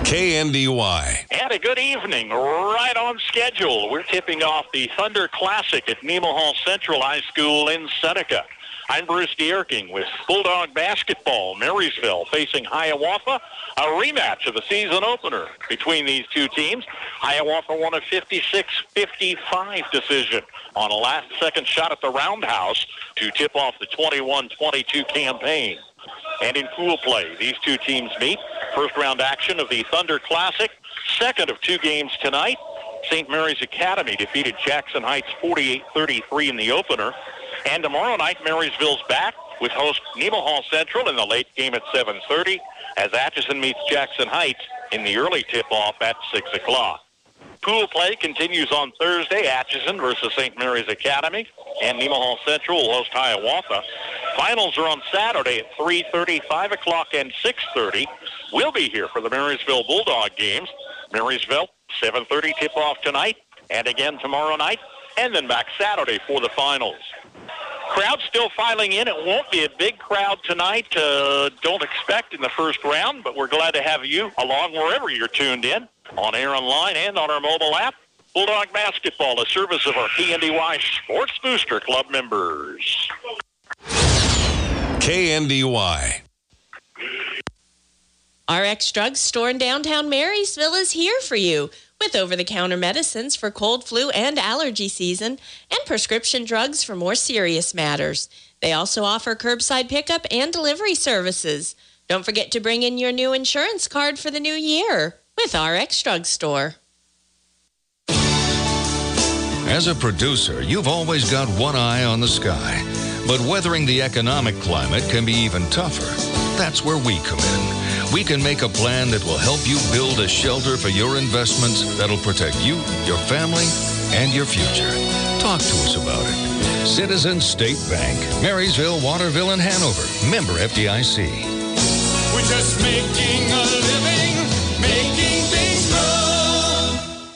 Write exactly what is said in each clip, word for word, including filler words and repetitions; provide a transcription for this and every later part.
K N D Y. And a good evening, right on schedule. We're tipping off the Thunder Classic at Nemaha Central High School in Seneca. I'm Bruce Dierking with Bulldog Basketball. Marysville facing Hiawatha, a rematch of the season opener between these two teams. Hiawatha won a fifty-six fifty-five decision on a last-second shot at the roundhouse to tip off the twenty-one twenty-two campaign. And in pool play, these two teams meet. First-round action of the Thunder Classic. Second of two games tonight. Saint Mary's Academy defeated Jackson Heights forty-eight thirty-three in the opener. And tomorrow night, Marysville's back with host Nemaha Central in the late game at seven thirty as Atchison meets Jackson Heights in the early tip-off at six o'clock. Pool play continues on Thursday, Atchison versus Saint Mary's Academy, and Nemaha Central will host Hiawatha. Finals are on Saturday at three thirty, five o'clock, and six thirty. We'll be here for the Marysville Bulldog games. Marysville, seven thirty tip-off tonight, and again tomorrow night, and then back Saturday for the finals. Crowd still filing in. It won't be a big crowd tonight. Uh, don't expect in the first round, but we're glad to have you along wherever you're tuned in, on air, online, and on our mobile app. Bulldog Basketball, a service of our K N D Y Sports Booster Club members. K N D Y. R X Drug Store in downtown Marysville is here for you with over-the-counter medicines for cold, flu, and allergy season and prescription drugs for more serious matters. They also offer curbside pickup and delivery services. Don't forget to bring in your new insurance card for the new year with R X Drug Store. As a producer, you've always got one eye on the sky. But weathering the economic climate can be even tougher. That's where we come in. We can make a plan that will help you build a shelter for your investments that'll protect you, your family, and your future. Talk to us about it. Citizens State Bank, Marysville, Waterville, and Hanover. Member F D I C. We're just making a living, making things grow.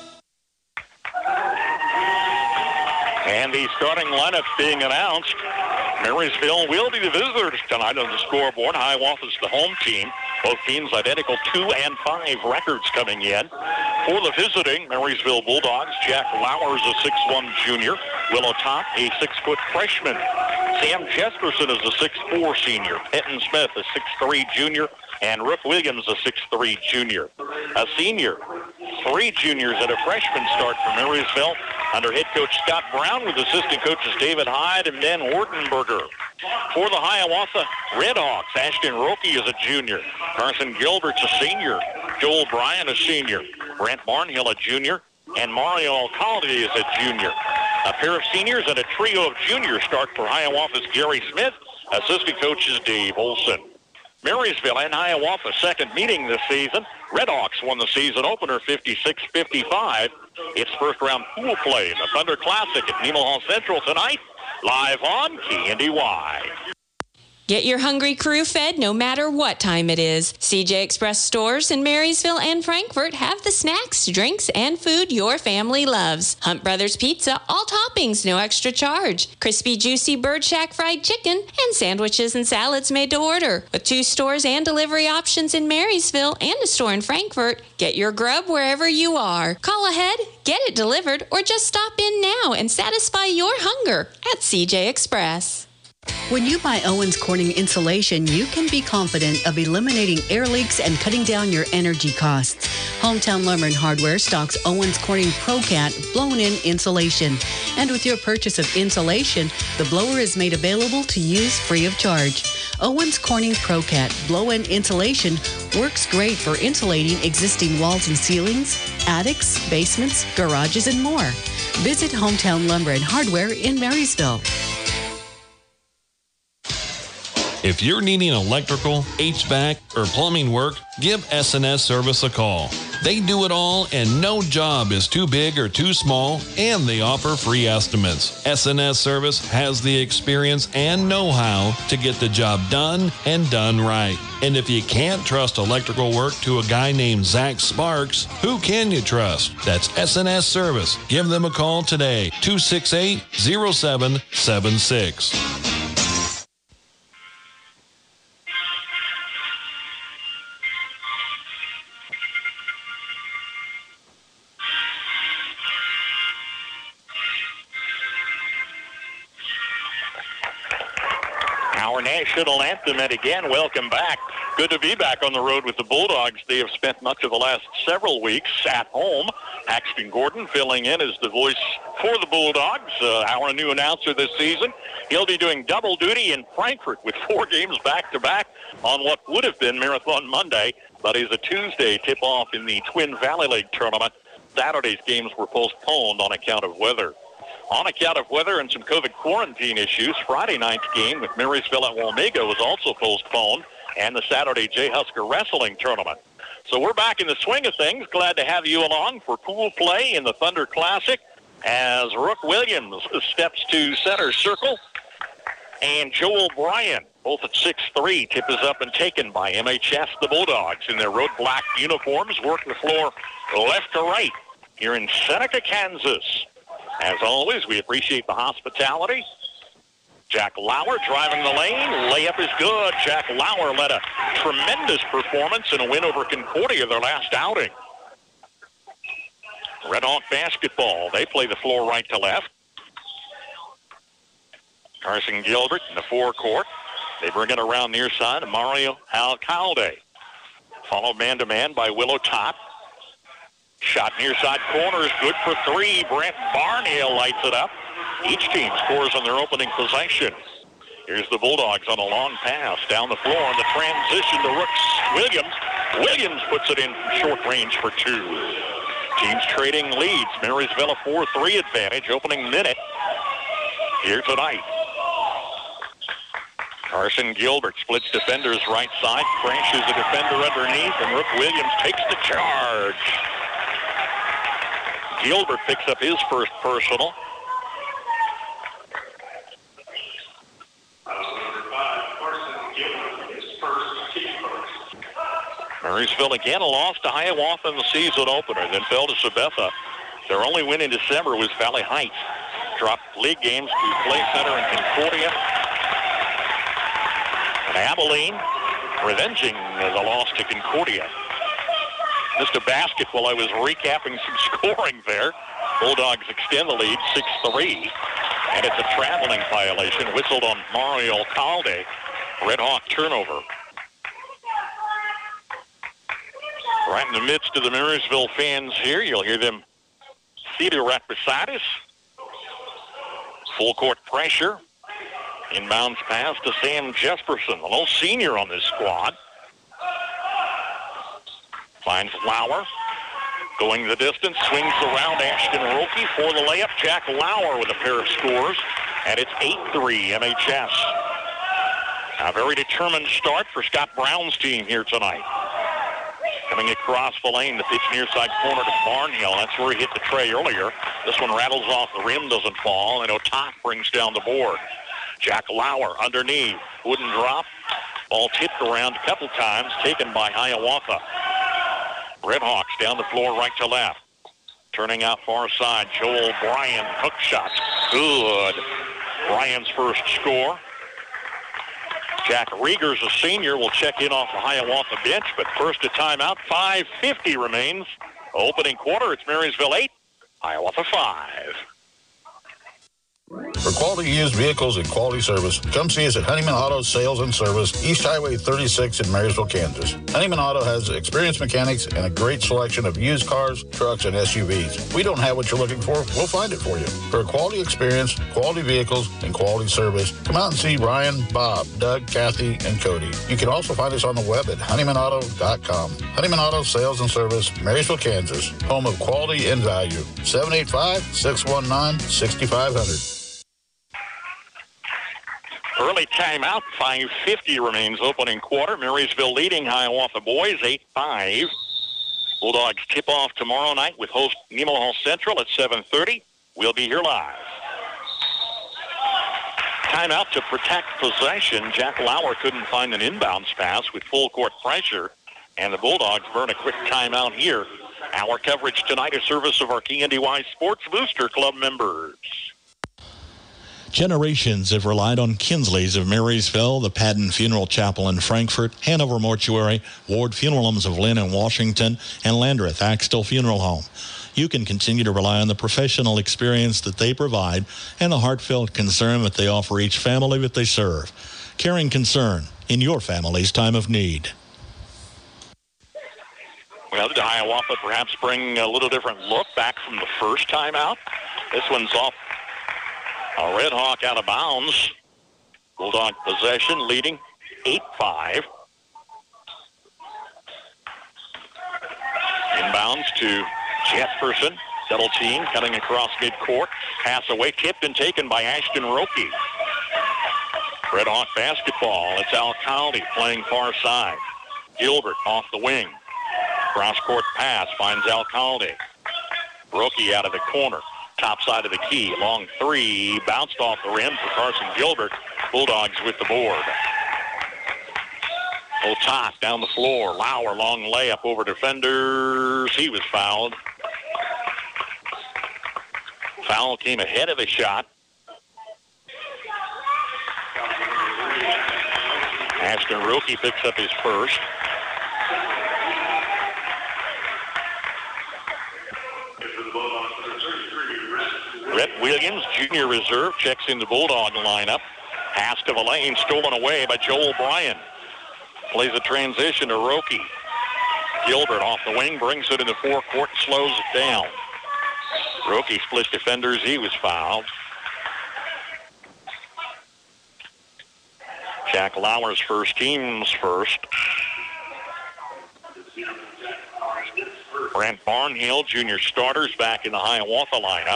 And the starting lineup being announced. Marysville will be the visitors tonight on the scoreboard. Hiawatha's the home team. Both teams identical two and five records coming in. For the visiting Marysville Bulldogs, Jack Lowers, a six one junior. Willow Top, a six-foot freshman. Sam Jesperson is a six four senior. Penton Smith, a six three junior. And Rook Williams, a six three junior. A senior. Three juniors and a freshman start for Marysville under head coach Scott Brown with assistant coaches David Hyde and Ben Wartenberger. For the Hiawatha Redhawks, Ashton Roki is a junior. Carson Gilbert's a senior. Joel Bryan, a senior. Brent Barnhill, a junior. And Mario Alcalde is a junior. A pair of seniors and a trio of juniors start for Hiawatha's Gary Smith. Assistant coaches Dave Olson. Marysville and Hiawatha second meeting this season. Redhawks won the season opener fifty-six fifty-five. It's first round pool play in the Thunder Classic at Nemaha Central tonight. Live on K N D Y. Get your hungry crew fed no matter what time it is. C J Express stores in Marysville and Frankfort have the snacks, drinks, and food your family loves. Hunt Brothers Pizza, all toppings, no extra charge. Crispy, juicy Bird Shack fried chicken, and sandwiches and salads made to order. With two stores and delivery options in Marysville and a store in Frankfort, get your grub wherever you are. Call ahead, get it delivered, or just stop in now and satisfy your hunger at C J Express. When you buy Owens Corning insulation, you can be confident of eliminating air leaks and cutting down your energy costs. Hometown Lumber and Hardware stocks Owens Corning ProCat blown-in insulation. And with your purchase of insulation, the blower is made available to use free of charge. Owens Corning ProCat blow-in insulation works great for insulating existing walls and ceilings, attics, basements, garages, and more. Visit Hometown Lumber and Hardware in Marysville. If you're needing electrical, H V A C, or plumbing work, give S and S Service a call. They do it all, and no job is too big or too small, and they offer free estimates. S and S Service has the experience and know-how to get the job done and done right. And if you can't trust electrical work to a guy named Zach Sparks, who can you trust? That's S and S Service. Give them a call today, two six eight, zero seven seven six. our national anthem. And again, welcome back. Good to be back on the road with the Bulldogs. They have spent much of the last several weeks at home. Paxton Gordon filling in as the voice for the Bulldogs, uh, our new announcer this season. He'll be doing double duty in Frankfort with four games back-to-back on what would have been Marathon Monday, but is a Tuesday tip-off in the Twin Valley League tournament. Saturday's games were postponed on account of weather. On account of weather and some COVID quarantine issues, Friday night's game with Marysville at Wamego was also postponed, and the Saturday J-Husker Wrestling Tournament. So we're back in the swing of things. Glad to have you along for pool play in the Thunder Classic as Rook Williams steps to center circle, and Joel Bryan, both at six three. Tip is up and taken by M H S, the Bulldogs, in their road black uniforms, work the floor left to right here in Seneca, Kansas. As always, we appreciate the hospitality. Jack Lauer driving the lane. Layup is good. Jack Lauer led a tremendous performance in a win over Concordia their last outing. Red Hawk basketball. They play the floor right to left. Carson Gilbert in the forecourt. They bring it around near side. Mario Alcalde. Followed man-to-man by Willow Tot. Shot near side corner is good for three. Brent Barnhill lights it up. Each team scores on their opening possession. Here's the Bulldogs on a long pass down the floor on the transition to Rooks Williams. Williams puts it in from short range for two. Teams trading leads. Marysville a four three advantage. Opening minute here tonight. Carson Gilbert splits defenders right side, crashes a defender underneath, and Rook Williams takes the charge. Gilbert picks up his first personal. Marysville again a loss to Hiawatha in the season opener, then fell to Sabetha. Their only win in December was Valley Heights. Dropped league games to Clay Center and Concordia. And Abilene revenging the loss to Concordia. Missed a basket while I was recapping some scoring there. Bulldogs extend the lead six three. And it's a traveling violation whistled on Mario Alcalde. Red Hawk turnover. Right in the midst of the Marysville fans here, you'll hear them seated right beside us. Full court pressure. Inbounds pass to Sam Jesperson, a little senior on this squad. Finds Lauer. Going the distance, swings around Ashton Roki for the layup. Jack Lauer with a pair of scores, and it's eight three M H S. A very determined start for Scott Brown's team here tonight. Coming across the lane, the pitch near side corner to Barnhill. That's where he hit the tray earlier. This one rattles off the rim, doesn't fall, and Otak brings down the board. Jack Lauer underneath, wouldn't drop. Ball tipped around a couple times, taken by Hiawatha. Red Hawks down the floor right to left. Turning out far side, Joel Bryan, hook shot. Good. Bryan's first score. Jack Riegers, a senior, will check in off the Hiawatha bench, but first a timeout. five fifty remains. Opening quarter, it's Marysville eight, Hiawatha five. For quality used vehicles and quality service, come see us at Honeyman Auto Sales and Service, East Highway thirty-six in Marysville, Kansas. Honeyman Auto has experienced mechanics and a great selection of used cars, trucks, and S U Vs. We don't have what you're looking for, we'll find it for you. For a quality experience, quality vehicles, and quality service, come out and see Ryan, Bob, Doug, Kathy, and Cody. You can also find us on the web at honeyman auto dot com. Honeyman Auto Sales and Service, Marysville, Kansas, home of quality and value. seven eight five, six one nine, six five zero zero. Early timeout, five fifty remains opening quarter. Marysville leading Hiawatha boys eight five. Bulldogs tip off tomorrow night with host Nemo Hall Central at seven thirty. We'll be here live. Timeout to protect possession. Jack Lauer couldn't find an inbounds pass with full court pressure, and the Bulldogs burn a quick timeout here. Our coverage tonight is service of our K N D Y Sports Booster Club members. Generations have relied on Kinsley's of Marysville, the Padden Funeral Chapel in Frankfort, Hanover Mortuary, Ward Funeral Homes of Lynn and Washington, and Landreth Axtell Funeral Home. You can continue to rely on the professional experience that they provide and the heartfelt concern that they offer each family that they serve. Caring concern in your family's time of need. Well, did Hiawatha perhaps bring a little different look back from the first time out? This one's off a Red Hawk out of bounds. Bulldog possession leading eight five. Inbounds to Jefferson. Double team cutting across midcourt. Pass away, tipped and taken by Ashton Roki. Red Hawk basketball. It's Alcalde playing far side. Gilbert off the wing. Cross-court pass finds Alcalde. Roki out of the corner. Top side of the key. Long three. Bounced off the rim for Carson Gilbert. Bulldogs with the board. Otat down the floor. Lauer long layup over defenders. He was fouled. Foul came ahead of the shot. Ashton Roki picks up his first. Rhett Williams, junior reserve, checks in the Bulldog lineup. Pass to the lane, stolen away by Joel Bryan. Plays a transition to Roki. Gilbert off the wing, brings it in the forecourt, slows it down. Roki split defenders, he was fouled. Jack Lauer's first, team's first. Brent Barnhill, junior starters, back in the Hiawatha lineup.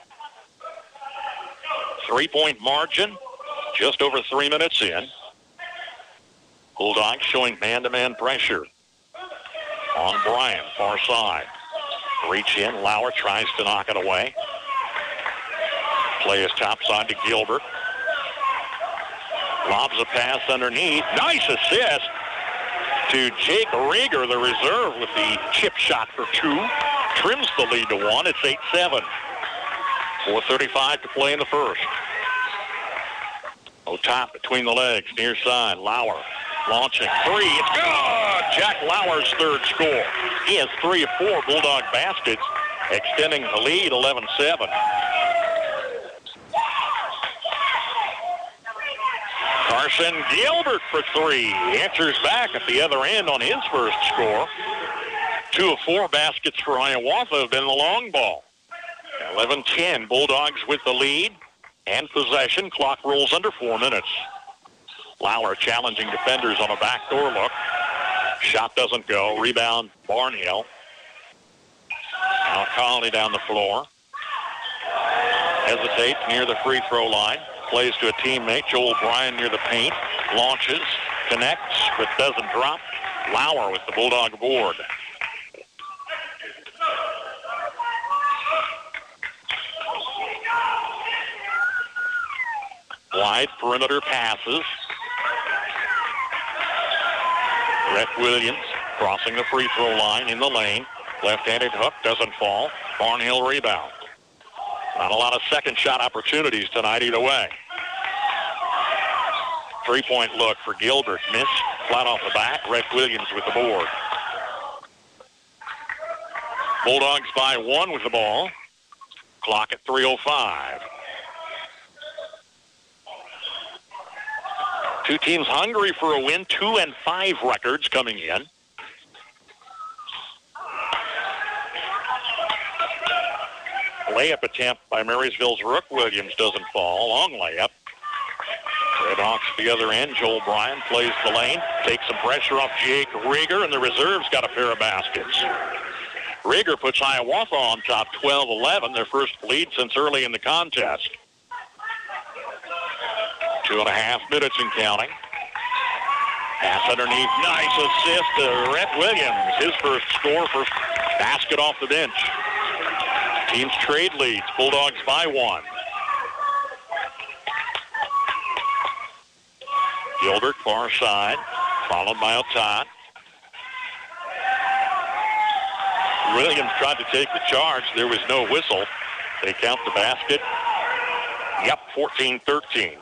Three-point margin, just over three minutes in. Bulldogs showing man-to-man pressure on Bryan, far side. Reach in, Lauer tries to knock it away. Play is top side to Gilbert. Lobs a pass underneath. Nice assist to Jake Rieger, the reserve, with the chip shot for two. Trims the lead to one. It's eight seven. four thirty-five to play in the first. Otat between the legs, near side. Lauer launching three. It's good! Jack Lauer's third score. He has three of four Bulldog baskets, extending the lead eleven seven. Carson Gilbert for three. Answers back at the other end on his first score. Two of four baskets for Hiawatha have been the long ball. eleven ten, Bulldogs with the lead and possession. Clock rolls under four minutes. Lauer challenging defenders on a backdoor look. Shot doesn't go. Rebound, Barnhill. Alcalde down the floor. Hesitates near the free throw line. Plays to a teammate, Joel Bryan, near the paint. Launches, connects, but doesn't drop. Lauer with the Bulldog board. Wide perimeter passes. Rhett Williams crossing the free throw line in the lane. Left-handed hook doesn't fall. Barnhill rebound. Not a lot of second shot opportunities tonight either way. Three-point look for Gilbert. Missed. Flat off the back. Rhett Williams with the board. Bulldogs by one with the ball. Clock at three oh five. Two teams hungry for a win. Two and five records coming in. Layup attempt by Marysville's Rook Williams doesn't fall. Long layup. Red Hawks the other end. Joel Bryan plays the lane. Takes some pressure off Jake Rieger, and the reserves got a pair of baskets. Rieger puts Hiawatha on top twelve eleven, their first lead since early in the contest. Two and a half minutes and counting. Pass underneath. Nice assist to Rhett Williams. His first score, first basket off the bench. Teams trade leads. Bulldogs by one. Gilbert, far side, followed by Otat. Williams tried to take the charge. There was no whistle. They count the basket. Yep, fourteen thirteen.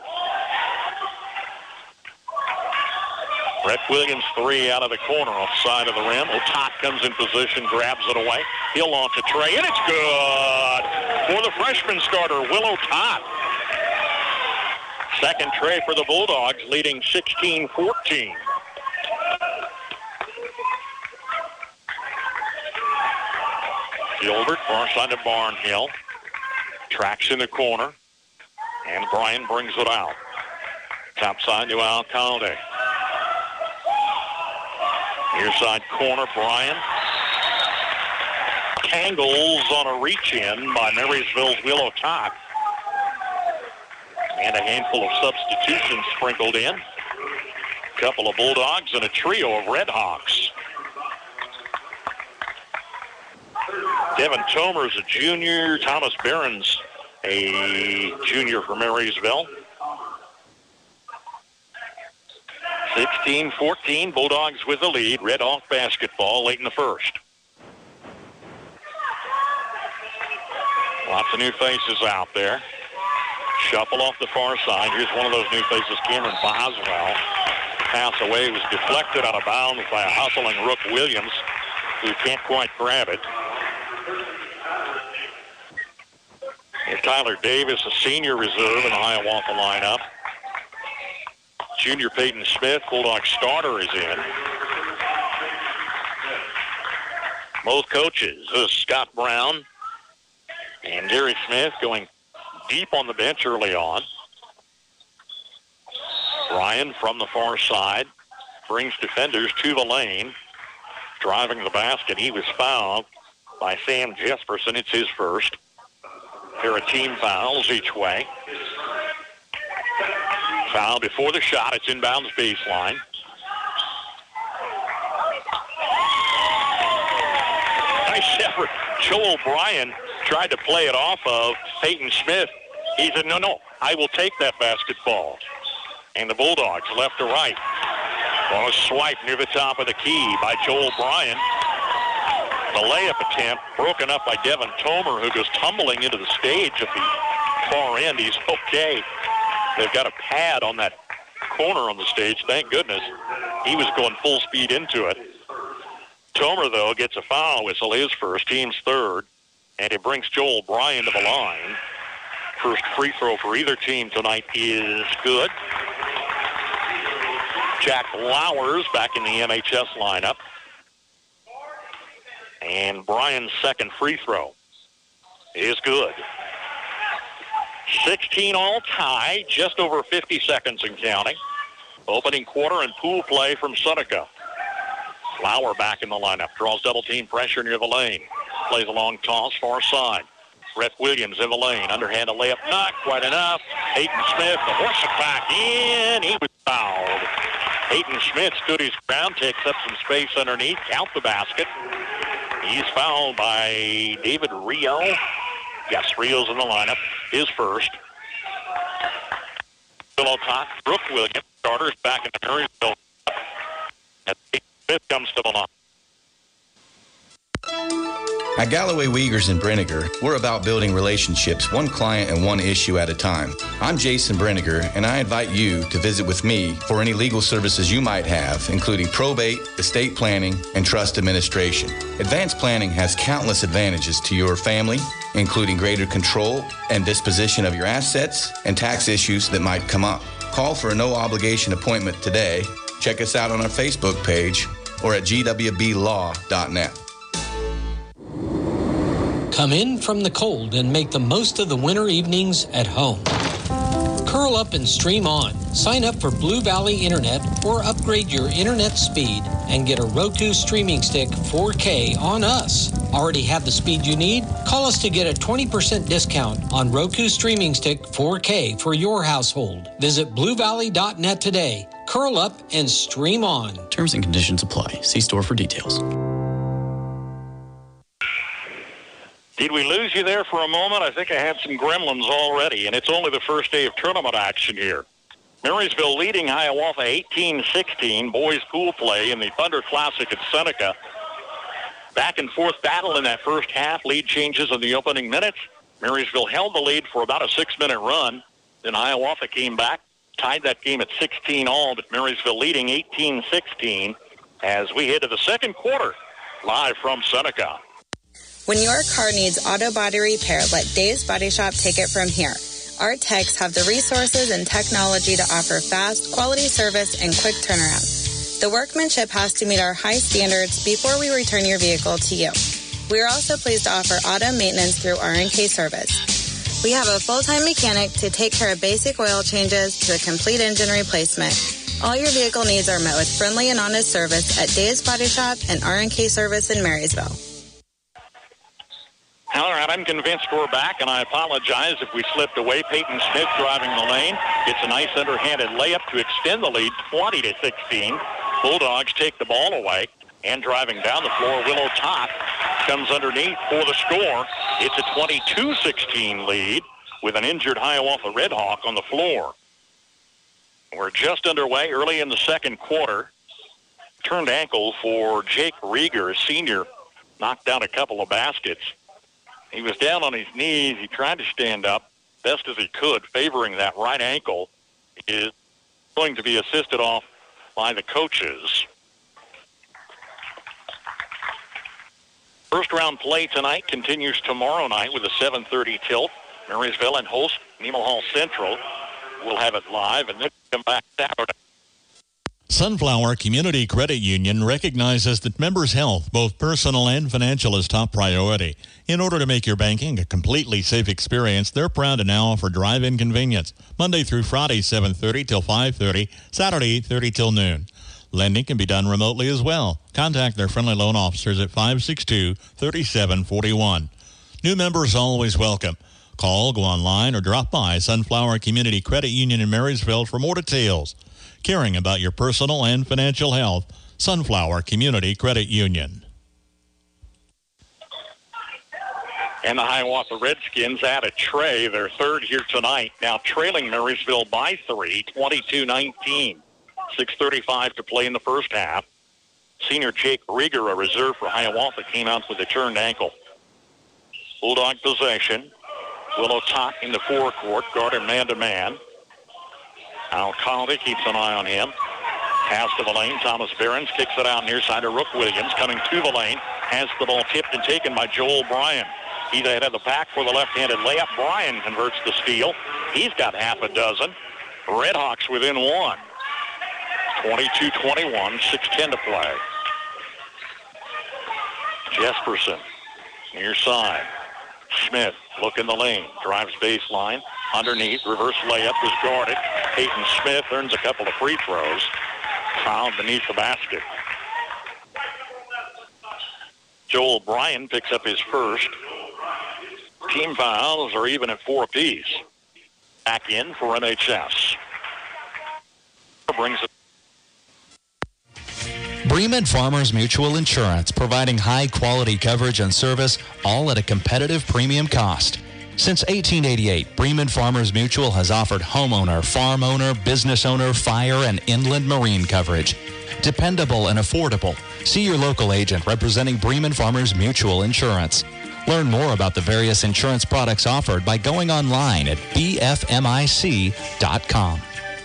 Rhett Williams, three out of the corner, off side of the rim. Otat comes in position, grabs it away. He'll launch a tray, and it's good for the freshman starter, Will Otat. Second tray for the Bulldogs, leading sixteen fourteen. Gilbert, far side of Barnhill. Tracks in the corner. And Bryan brings it out. Top side to Alcalde. Near side corner, Bryan. Tangles on a reach-in by Marysville's Willow Top. And a handful of substitutions sprinkled in. A couple of Bulldogs and a trio of Red Hawks. Devin Tomer is a junior. Thomas Behrens, a junior for Marysville. sixteen fourteen, Bulldogs with the lead. Red Hawk basketball late in the first. Lots of new faces out there. Shuffle off the far side. Here's one of those new faces, Cameron Boswell. Pass away was deflected out of bounds by a hustling Rook Williams, who can't quite grab it. Here's Tyler Davis, a senior reserve in the Hiawatha lineup. Junior Peyton Smith, Bulldog starter, is in. Both coaches, uh, Scott Brown and Gary Smith, going deep on the bench early on. Bryan from the far side brings defenders to the lane. Driving the basket, he was fouled by Sam Jesperson. It's his first. Pair of team fouls each way. Foul before the shot. It's inbounds baseline. Nice effort. Joel Bryan tried to play it off of Peyton Smith. He said, no, no, I will take that basketball. And the Bulldogs left to right. On a swipe near the top of the key by Joel Bryan. The layup attempt broken up by Devin Tomer, who goes tumbling into the stage at the far end. He's okay. They've got a pad on that corner on the stage. Thank goodness. He was going full speed into it. Tomer, though, gets a foul whistle, his first, team's third, and it brings Joel Bryan to the line. First free throw for either team tonight is good. Jack Flowers back in the M H S lineup. And Bryan's second free throw is good. sixteen all tie, just over fifty seconds and counting. Opening quarter and pool play from Seneca. Flower back in the lineup, draws double team pressure near the lane. Plays a long toss, far side. Rhett Williams in the lane, underhand a layup, not quite enough. Peyton Smith, the horse it back in, he was fouled. Peyton Smith stood his ground, takes up some space underneath, count the basket. He's fouled by David Rio. Yes, Rio's in the lineup, his first. Willow Top, Brooke Williams, starters back in the Marysville. And Smith comes to the line. At Galloway Wiegers and Brenniger, we're about building relationships one client and one issue at a time. I'm Jason Brenniger, and I invite you to visit with me for any legal services you might have, including probate, estate planning, and trust administration. Advanced planning has countless advantages to your family, including greater control and disposition of your assets and tax issues that might come up. Call for a no-obligation appointment today. Check us out on our Facebook page or at g w b law dot net. Come in from the cold and make the most of the winter evenings at home. Curl up and stream on. Sign up for Blue Valley Internet or upgrade your internet speed and get a Roku streaming stick four K on us. Already have the speed you need? Call us to get a twenty percent discount on Roku streaming stick four K for your household. Visit blue valley dot net today. Curl up and stream on. Terms and conditions apply. See store for details. Did we lose you there for a moment? I think I had some gremlins already, and it's only the first day of tournament action here. Marysville leading Hiawatha eighteen sixteen, boys pool play in the Thunder Classic at Seneca. Back and forth battle in that first half. Lead changes in the opening minutes. Marysville held the lead for about a six-minute run. Then Hiawatha came back, tied that game at sixteen all, but Marysville leading eighteen sixteen as we head to the second quarter, live from Seneca. When your car needs auto body repair, let Dave's Body Shop take it from here. Our techs have the resources and technology to offer fast, quality service and quick turnaround. The workmanship has to meet our high standards before we return your vehicle to you. We are also pleased to offer auto maintenance through R and K Service. We have a full-time mechanic to take care of basic oil changes to a complete engine replacement. All your vehicle needs are met with friendly and honest service at Dave's Body Shop and R and K Service in Marysville. All right, I'm convinced we're back, and I apologize if we slipped away. Peyton Smith driving the lane. It's a nice underhanded layup to extend the lead, twenty to sixteen. Bulldogs take the ball away. And driving down the floor, Willow Top comes underneath for the score. It's a twenty-two sixteen lead with an injured Hiawatha Red Hawk on the floor. We're just underway early in the second quarter. Turned ankle for Jake Rieger, a senior, knocked down a couple of baskets. He was down on his knees. He tried to stand up best as he could, favoring that right ankle. He is going to be assisted off by the coaches. First round play tonight continues tomorrow night with a seven thirty tilt. Marysville and host Nemaha Central will have it live, and then come back Saturday. Sunflower Community Credit Union recognizes that members' health, both personal and financial, is top priority. In order to make your banking a completely safe experience, they're proud to now offer drive-in convenience, Monday through Friday, seven thirty till five thirty, Saturday, eight thirty till noon. Lending can be done remotely as well. Contact their friendly loan officers at five six two, three seven four one. New members always welcome. Call, go online, or drop by Sunflower Community Credit Union in Marysville for more details. Caring about your personal and financial health, Sunflower Community Credit Union. And the Hiawatha Redskins add a tray, their third here tonight, now trailing Marysville by three, twenty-two nineteen. six thirty-five to play in the first half. Senior Jake Rieger, a reserve for Hiawatha, came out with a turned ankle. Bulldog possession. Willow Top in the forecourt, guarded man-to-man. Al Caldy keeps an eye on him. Pass to the lane. Thomas Behrens kicks it out near side to Rook Williams. Coming to the lane. Has the ball tipped and taken by Joel Bryan. He's ahead of the pack for the left-handed layup. Bryan converts the steal. He's got half a dozen. Redhawks within one. twenty-two twenty-one, six ten to play. Jesperson, near side. Smith, look in the lane, drives baseline, underneath, reverse layup is guarded. Peyton Smith earns a couple of free throws, fouled beneath the basket. Joel Bryan picks up his first. Team fouls are even at four apiece. Back in for N H S. Brings it. Bremen Farmers Mutual Insurance, providing high-quality coverage and service, all at a competitive premium cost. Since eighteen eighty-eight, Bremen Farmers Mutual has offered homeowner, farm owner, business owner, fire, and inland marine coverage. Dependable and affordable. See your local agent representing Bremen Farmers Mutual Insurance. Learn more about the various insurance products offered by going online at b f m i c dot com.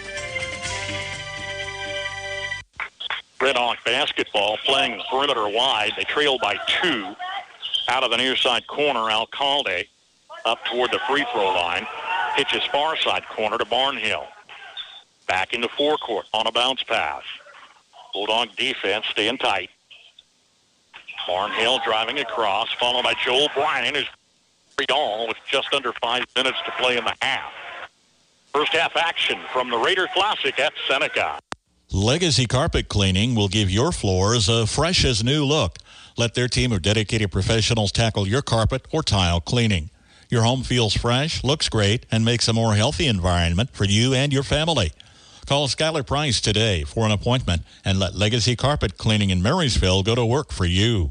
Red Hawk basketball playing the perimeter wide. They trail by two. Out of the near side corner, Alcalde up toward the free throw line. Pitches far side corner to Barnhill. Back into forecourt on a bounce pass. Bulldog defense staying tight. Barnhill driving across, followed by Joel Bryan, who's free all with just under five minutes to play in the half. First half action from the Raider Classic at Seneca. Legacy Carpet Cleaning will give your floors a fresh as new look. Let their team of dedicated professionals tackle your carpet or tile cleaning. Your home feels fresh, looks great, and makes a more healthy environment for you and your family. Call Skylar Price today for an appointment and let Legacy Carpet Cleaning in Marysville go to work for you.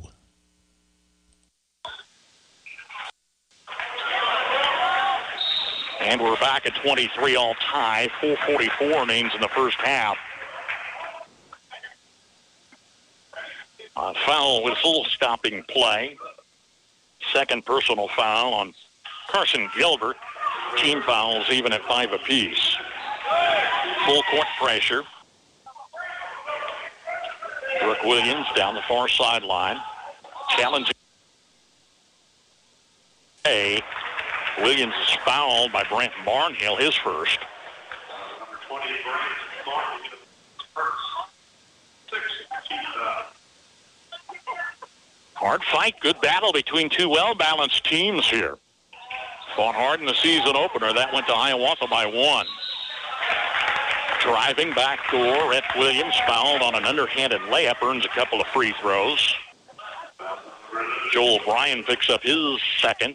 And we're back at twenty-three all tie. four forty-four remains in the first half. Uh, foul whistle stopping play. Second personal foul on Carson Gilbert. Team fouls even at five apiece. Full court pressure. Brooke Williams down the far sideline. Challenging. A Williams is fouled by Brent Barnhill, his first. Hard fight, good battle between two well-balanced teams here. Fought hard in the season opener. That went to Hiawatha by one. Driving back door, Rhett Williams fouled on an underhanded layup, earns a couple of free throws. Joel Bryan picks up his second.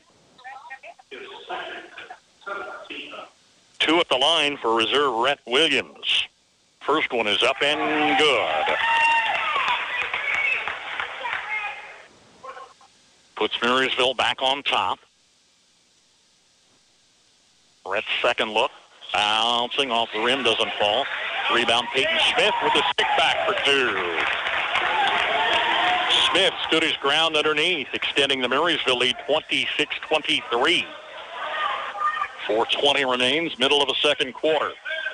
Two at the line for reserve Rhett Williams. First one is up and good. Puts Marysville back on top. Rhett's second look. Bouncing off the rim, doesn't fall. Rebound, Peyton Smith with a stick back for two. Smith stood his ground underneath, extending the Marysville lead twenty-six twenty-three. four twenty remains, middle of the second quarter.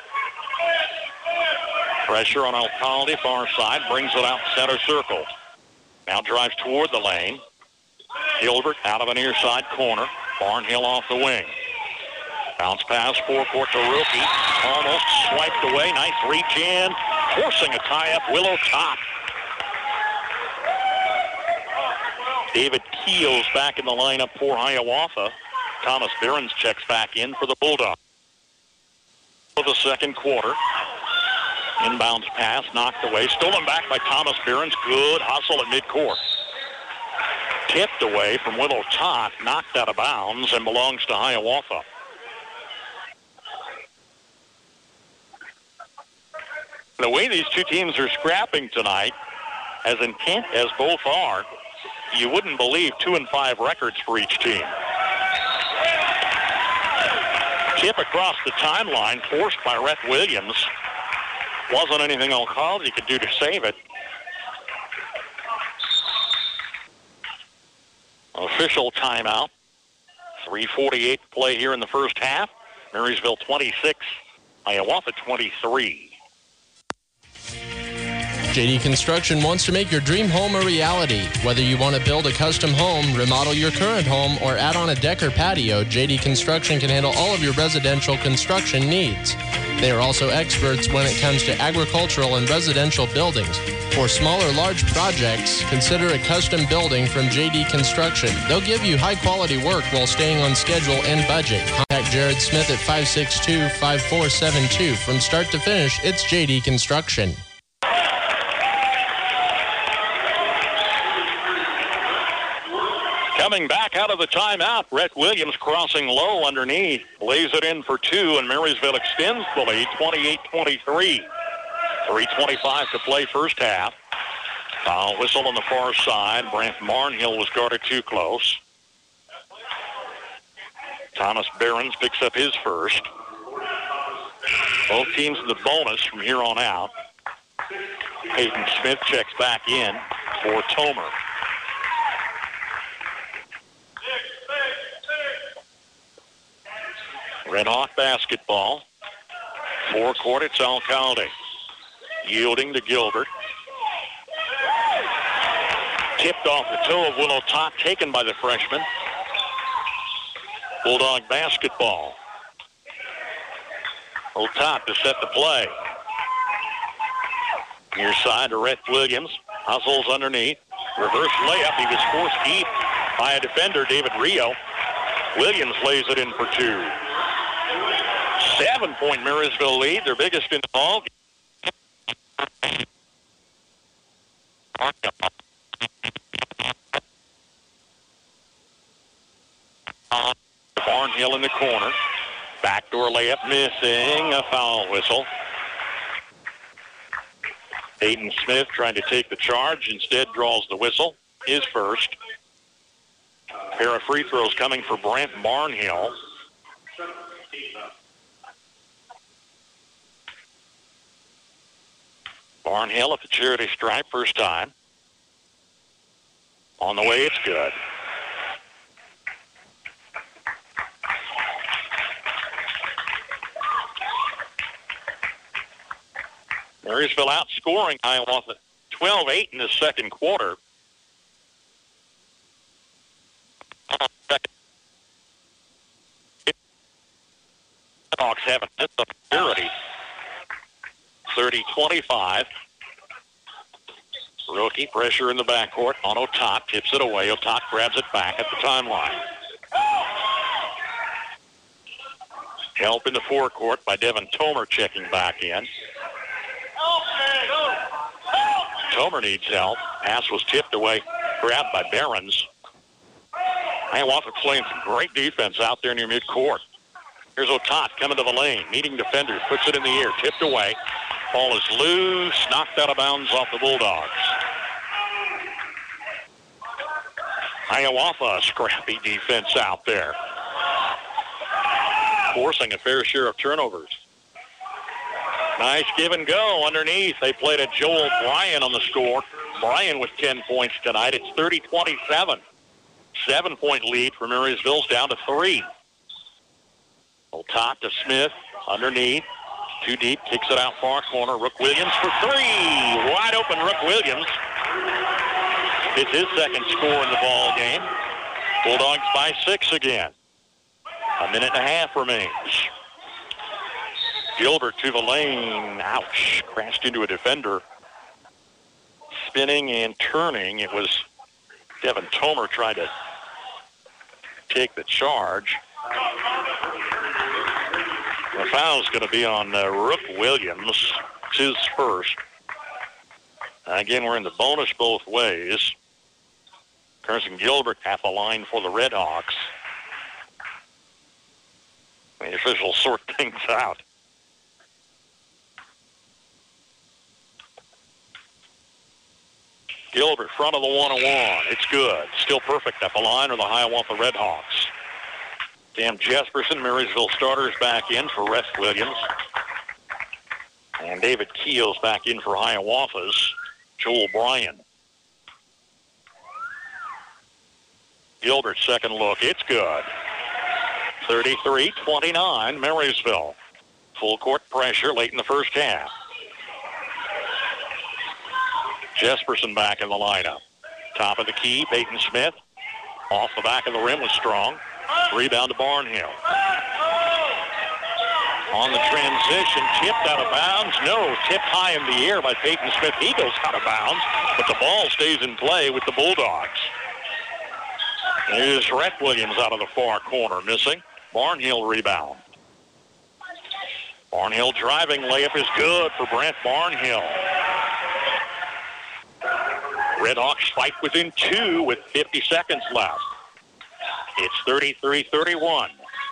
Pressure on Alcalde, far side, brings it out center circle. Now drives toward the lane. Gilbert out of a near side corner. Barnhill off the wing. Bounce pass, forecourt to Rookie. Almost swiped away. Nice reach in. Forcing a tie-up, Willow Top. David Keogh's back in the lineup for Hiawatha. Thomas Behrens checks back in for the Bulldogs. For the second quarter. Inbounds pass, knocked away. Stolen back by Thomas Behrens. Good hustle at midcourt. Tipped away from Willow Top. Knocked out of bounds and belongs to Hiawatha. The way these two teams are scrapping tonight, as intent as both are, you wouldn't believe two and five records for each team. Tip across the timeline, forced by Rhett Williams. Wasn't anything Alcalde could do to save it. Official timeout. three forty-eight to play here in the first half. Marysville twenty-six, Hiawatha twenty-three. J D Construction wants to make your dream home a reality. Whether you want to build a custom home, remodel your current home, or add on a deck or patio, J D Construction can handle all of your residential construction needs. They are also experts when it comes to agricultural and residential buildings. For small or large projects, consider a custom building from J D Construction. They'll give you high-quality work while staying on schedule and budget. Contact Jared Smith at five six two, five four seven two. From start to finish, it's J D Construction. Coming back out of the timeout, Rhett Williams crossing low underneath. Lays it in for two, and Marysville extends the lead, twenty-eight twenty-three. three twenty-five to play first half. Foul whistle on the far side. Brent Barnhill was guarded too close. Thomas Behrens picks up his first. Both teams in the bonus from here on out. Peyton Smith checks back in for Tomer. Red Hawk basketball. Forecourt, it's Alcalde. Yielding to Gilbert. Tipped off the toe of Willow Top, taken by the freshman. Bulldog basketball. Willow Top to set the play. Near side to Rhett Williams. Hustles underneath. Reverse layup. He was forced deep by a defender, David Rio. Williams lays it in for two. Seven-point Marysville lead, their biggest in the ball. Barnhill in the corner. Backdoor layup missing. A foul whistle. Peyton Smith trying to take the charge. Instead draws the whistle. His first. A pair of free throws coming for Brent Barnhill. Barnhill at the charity stripe, first time. On the way, it's good. Marysville outscoring Hiawatha twelve eight in the second quarter. thirty twenty-five. Rookie pressure in the backcourt on Otat. Tips it away. Otat grabs it back at the timeline. Help in the forecourt by Devin Tomer checking back in. Tomer needs help. Pass was tipped away. Grabbed by Behrens. Hiawatha playing some great defense out there near midcourt. Here's Otat coming to the lane, meeting defenders, puts it in the air, tipped away. Ball is loose, knocked out of bounds off the Bulldogs. Hiawatha, scrappy defense out there, forcing a fair share of turnovers. Nice give and go underneath. They played a Joel Bryan on the score. Bryan with ten points tonight. It's thirty twenty-seven. Seven-point lead for Marysville's down to three. Otat to Smith underneath. Too deep, kicks it out far corner. Rook Williams for three. Wide open Rook Williams. It's his second score in the ball game. Bulldogs by six again. A minute and a half remains. Gilbert to the lane. Ouch. Crashed into a defender. Spinning and turning. It was Devin Tomer trying to take the charge. The foul's going to be on uh, Rook Williams. It's his first. Again, we're in the bonus both ways. Carson Gilbert half a line for the Red Hawks. The officials sort things out. Gilbert, front of the one-on-one. It's good. Still perfect at the line are the Hiawatha Red Hawks. Cam Jesperson, Marysville starters back in for Wes Williams. And David Keel's back in for Hiawatha's Joel Bryan. Gilbert's second look. It's good. thirty-three twenty-nine, Marysville. Full court pressure late in the first half. Jesperson back in the lineup. Top of the key, Peyton Smith. Off the back of the rim was Strong. Rebound to Barnhill. On the transition, tipped out of bounds. No, tipped high in the air by Peyton Smith. He goes out of bounds, but the ball stays in play with the Bulldogs. There's Rhett Williams out of the far corner, missing. Barnhill rebound. Barnhill driving, layup is good for Brent Barnhill. Red Hawks fight within two with fifty seconds left. It's thirty-three thirty-one.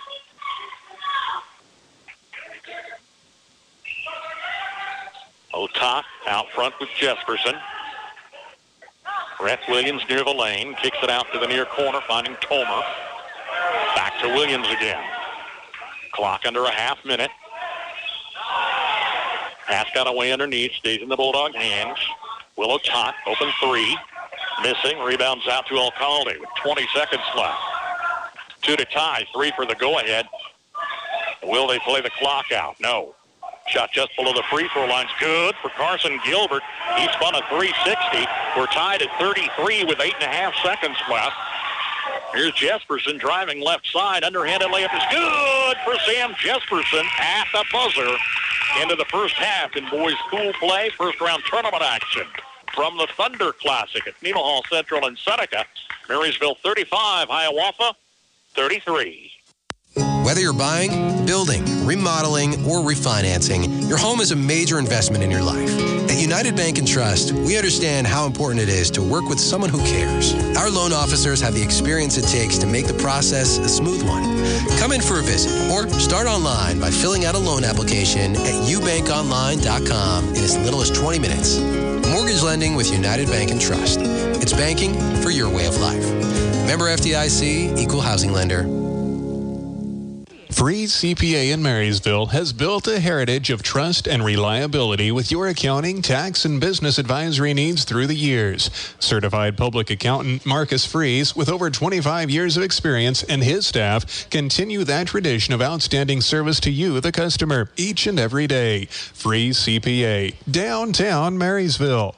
Otat out front with Jesperson. Rhett Williams near the lane. Kicks it out to the near corner, finding Tomer. Back to Williams again. Clock under a half minute. Pass got away underneath. Stays in the Bulldog hands. Will Otat, open three. Missing. Rebounds out to Alcalde with twenty seconds left. Two to tie. Three for the go-ahead. Will they play the clock out? No. Shot just below the free throw line's good for Carson Gilbert. He spun a three sixty. We're tied at thirty-three with eight and a half seconds left. Here's Jesperson driving left side. Underhanded layup is good for Sam Jesperson at the buzzer. Into the first half in boys pool play. First round tournament action from the Thunder Classic at Nemo Hall Central in Seneca. Marysville thirty-five, Hiawatha thirty-three. Whether you're buying, building, remodeling, or refinancing, your home is a major investment in your life. At United Bank and Trust, we understand how important it is to work with someone who cares. Our loan officers have the experience it takes to make the process a smooth one. Come in for a visit or start online by filling out a loan application at u bank online dot com in as little as twenty minutes. Mortgage lending with United Bank and Trust. It's banking for your way of life. Member F D I C, Equal Housing Lender. Freeze C P A in Marysville has built a heritage of trust and reliability with your accounting, tax, and business advisory needs through the years. Certified public accountant Marcus Freeze, with over twenty-five years of experience, and his staff continue that tradition of outstanding service to you, the customer, each and every day. Freeze C P A, downtown Marysville.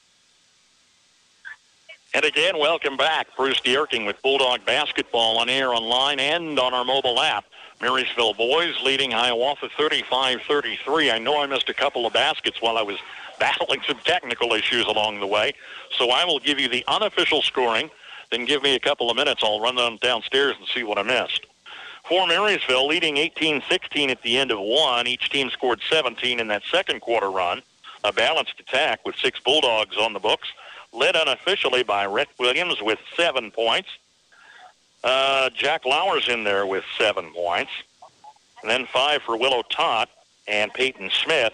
And again, welcome back. Bruce Dierking with Bulldog Basketball on air, online, and on our mobile app. Marysville boys leading Hiawatha thirty-five thirty-three. I know I missed a couple of baskets while I was battling some technical issues along the way, so I will give you the unofficial scoring, then give me a couple of minutes. I'll run down downstairs and see what I missed. For Marysville, leading eighteen sixteen at the end of one. Each team scored seventeen in that second quarter run. A balanced attack with six Bulldogs on the books, led unofficially by Rhett Williams with seven points. Uh, Jack Lauer's in there with seven points. And then five for Willow Tott and Peyton Smith.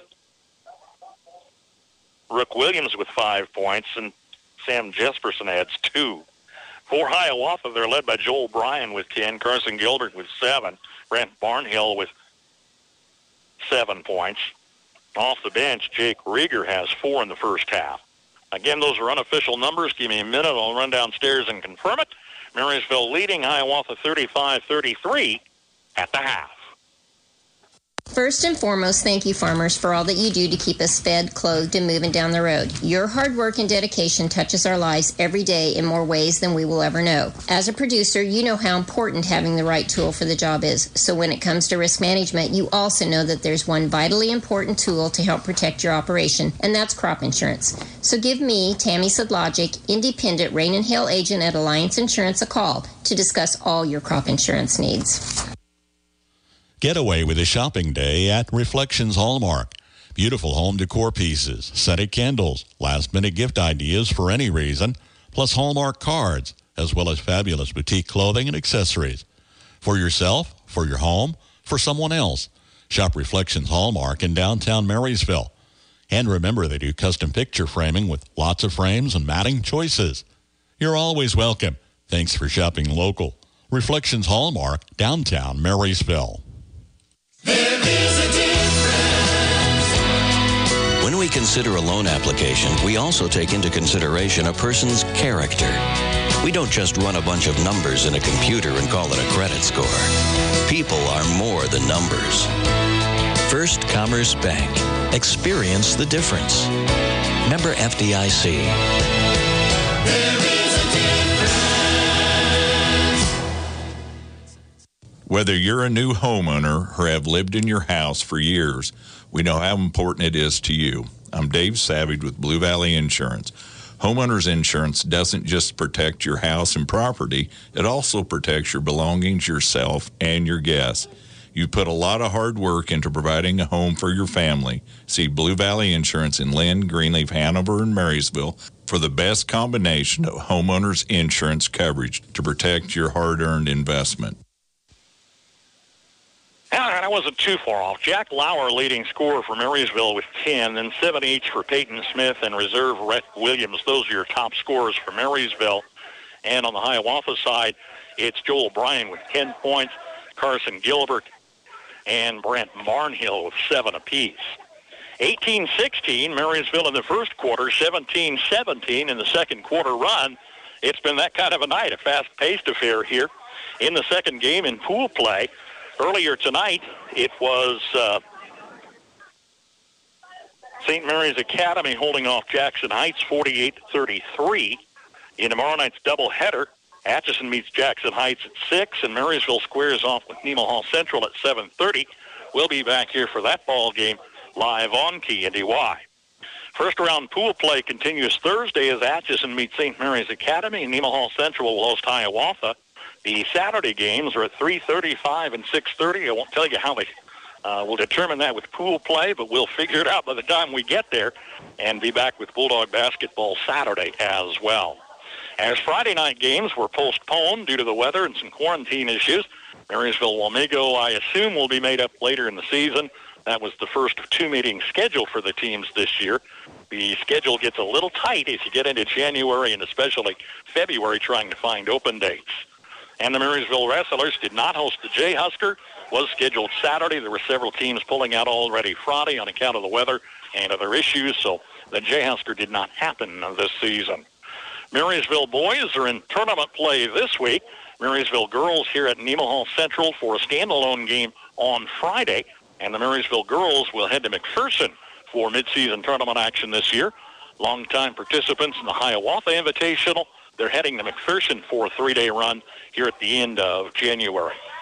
Rook Williams with five points, and Sam Jesperson adds two. For Hiawatha, they're led by Joel Bryan with ten, Carson Gilbert with seven, Brent Barnhill with seven points. Off the bench, Jake Rieger has four in the first half. Again, those are unofficial numbers. Give me a minute. I'll run downstairs and confirm it. Marysville leading Hiawatha thirty-five thirty-three at the half. First and foremost, thank you, farmers, for all that you do to keep us fed, clothed, and moving down the road. Your hard work and dedication touches our lives every day in more ways than we will ever know. As a producer, you know how important having the right tool for the job is. So when it comes to risk management, you also know that there's one vitally important tool to help protect your operation, and that's crop insurance. So give me, Tammy Sedlogic, independent Rain and Hail agent at Alliance Insurance, a call to discuss all your crop insurance needs. Get away with a shopping day at Reflections Hallmark. Beautiful home decor pieces, scented candles, last-minute gift ideas for any reason, plus Hallmark cards, as well as fabulous boutique clothing and accessories. For yourself, for your home, for someone else. Shop Reflections Hallmark in downtown Marysville. And remember, they do custom picture framing with lots of frames and matting choices. You're always welcome. Thanks for shopping local. Reflections Hallmark, downtown Marysville. There is a difference. When we consider a loan application, we also take into consideration a person's character. We don't just run a bunch of numbers in a computer and call it a credit score. People are more than numbers. First Commerce Bank. Experience the difference. Member F D I C. Whether you're a new homeowner or have lived in your house for years, we know how important it is to you. I'm Dave Savage with Blue Valley Insurance. Homeowners insurance doesn't just protect your house and property, it also protects your belongings, yourself, and your guests. You put a lot of hard work into providing a home for your family. See Blue Valley Insurance in Lynn, Greenleaf, Hanover, and Marysville for the best combination of homeowners insurance coverage to protect your hard-earned investment. I wasn't too far off. Jack Lauer leading scorer for Marysville with ten, then seven each for Peyton Smith and reserve Rhett Williams. Those are your top scorers for Marysville. And on the Hiawatha side, it's Joel Bryan with ten points, Carson Gilbert, and Brent Barnhill with seven apiece. eighteen sixteen, Marysville in the first quarter, seventeen seventeen in the second quarter run. It's been that kind of a night, a fast-paced affair here in the second game in pool play. Earlier tonight, it was uh, Saint Mary's Academy holding off Jackson Heights forty-eight thirty-three. In tomorrow night's doubleheader, Atchison meets Jackson Heights at six, and Marysville squares off with Nemaha Central at seven thirty. We'll be back here for that ball game live on K N D Y. First round pool play continues Thursday as Atchison meets Saint Mary's Academy, and Nemaha Central will host Hiawatha. The Saturday games are at three thirty-five and six thirty. I won't tell you how they uh, will determine that with pool play, but we'll figure it out by the time we get there and be back with Bulldog basketball Saturday as well. As Friday night games were postponed due to the weather and some quarantine issues, Marysville-Wamego, I assume, will be made up later in the season. That was the first of two meetings scheduled for the teams this year. The schedule gets a little tight as you get into January and especially February trying to find open dates. And the Marysville Wrestlers did not host the Jayhusker. Was scheduled Saturday. There were several teams pulling out already Friday on account of the weather and other issues, so the Jayhusker did not happen this season. Marysville boys are in tournament play this week. Marysville girls here at Nemaha Central for a standalone game on Friday, and the Marysville girls will head to McPherson for midseason tournament action this year. Longtime participants in the Hiawatha Invitational, they're heading to McPherson for a three-day run here at the end of January.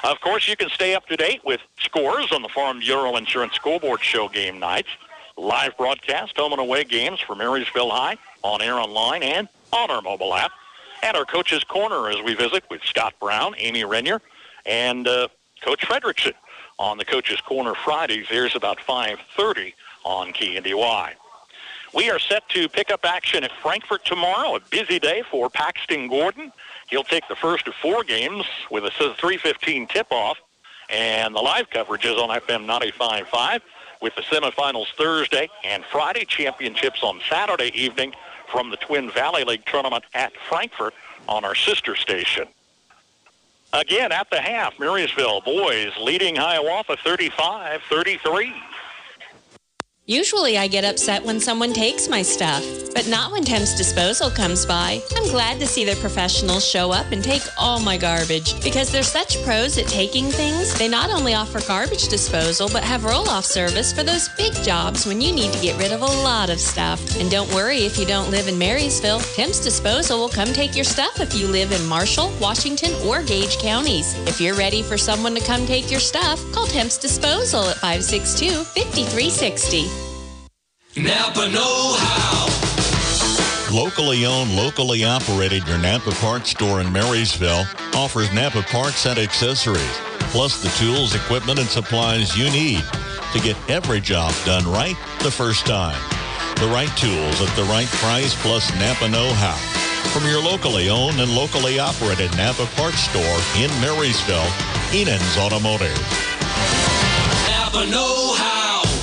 Of course, you can stay up to date with scores on the Farm Bureau Insurance Scoreboard Show game nights, live broadcast, home and away games for Marysville High, on air online and on our mobile app, and our Coach's Corner as we visit with Scott Brown, Amy Renier, and uh, Coach Fredrickson on the Coach's Corner Fridays. There's about five thirty on K N D Y. We are set to pick up action at Frankfort tomorrow, a busy day for Paxton Gordon. He'll take the first of four games with a three fifteen tip-off, and the live coverage is on F M ninety-five point five with the semifinals Thursday and Friday, championships on Saturday evening from the Twin Valley League tournament at Frankfort on our sister station. Again, at the half, Marysville boys leading Hiawatha thirty-five thirty-three. Usually I get upset when someone takes my stuff, but not when Thames Disposal comes by. I'm glad to see their professionals show up and take all my garbage. Because they're such pros at taking things, they not only offer garbage disposal, but have roll-off service for those big jobs when you need to get rid of a lot of stuff. And don't worry if you don't live in Marysville. Thames Disposal will come take your stuff if you live in Marshall, Washington, or Gage counties. If you're ready for someone to come take your stuff, call Thames Disposal at five six two, five three six zero. Napa know-how. Locally owned, locally operated, your Napa Parts store in Marysville offers Napa parts and accessories, plus the tools, equipment, and supplies you need to get every job done right the first time. The right tools at the right price, plus Napa know-how. From your locally owned and locally operated Napa Parts store in Marysville, Enan's Automotive. Napa know-how.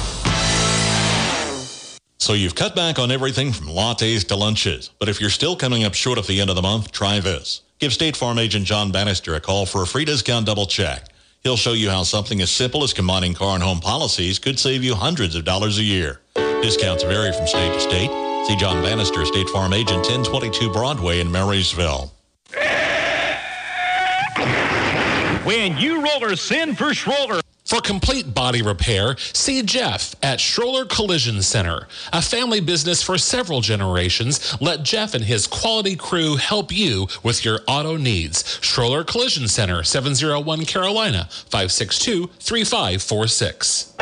So you've cut back on everything from lattes to lunches. But if you're still coming up short at the end of the month, try this. Give State Farm agent John Bannister a call for a free discount double check. He'll show you how something as simple as combining car and home policies could save you hundreds of dollars a year. Discounts vary from state to state. See John Bannister, State Farm agent, ten twenty-two Broadway in Marysville. When you rollers send for Schroller. For complete body repair, see Jeff at Schroller Collision Center. A family business for several generations, let Jeff and his quality crew help you with your auto needs. Schroller Collision Center, seven oh one Carolina, five six two, three five four six.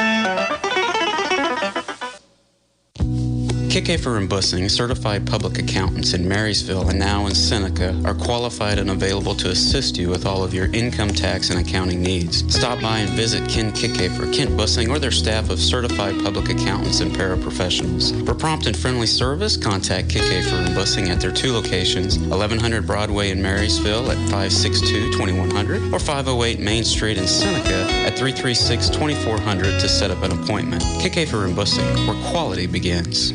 Kickafer and Bussing, certified public accountants in Marysville and now in Seneca, are qualified and available to assist you with all of your income tax and accounting needs. Stop by and visit Ken Kickafer, Kent Bussing, or their staff of certified public accountants and paraprofessionals. For prompt and friendly service, contact Kickafer and Bussing at their two locations, eleven hundred Broadway in Marysville at five six two, two one zero zero or five oh eight Main Street in Seneca at three three six, two four zero zero to set up an appointment. Kickafer and Bussing, where quality begins.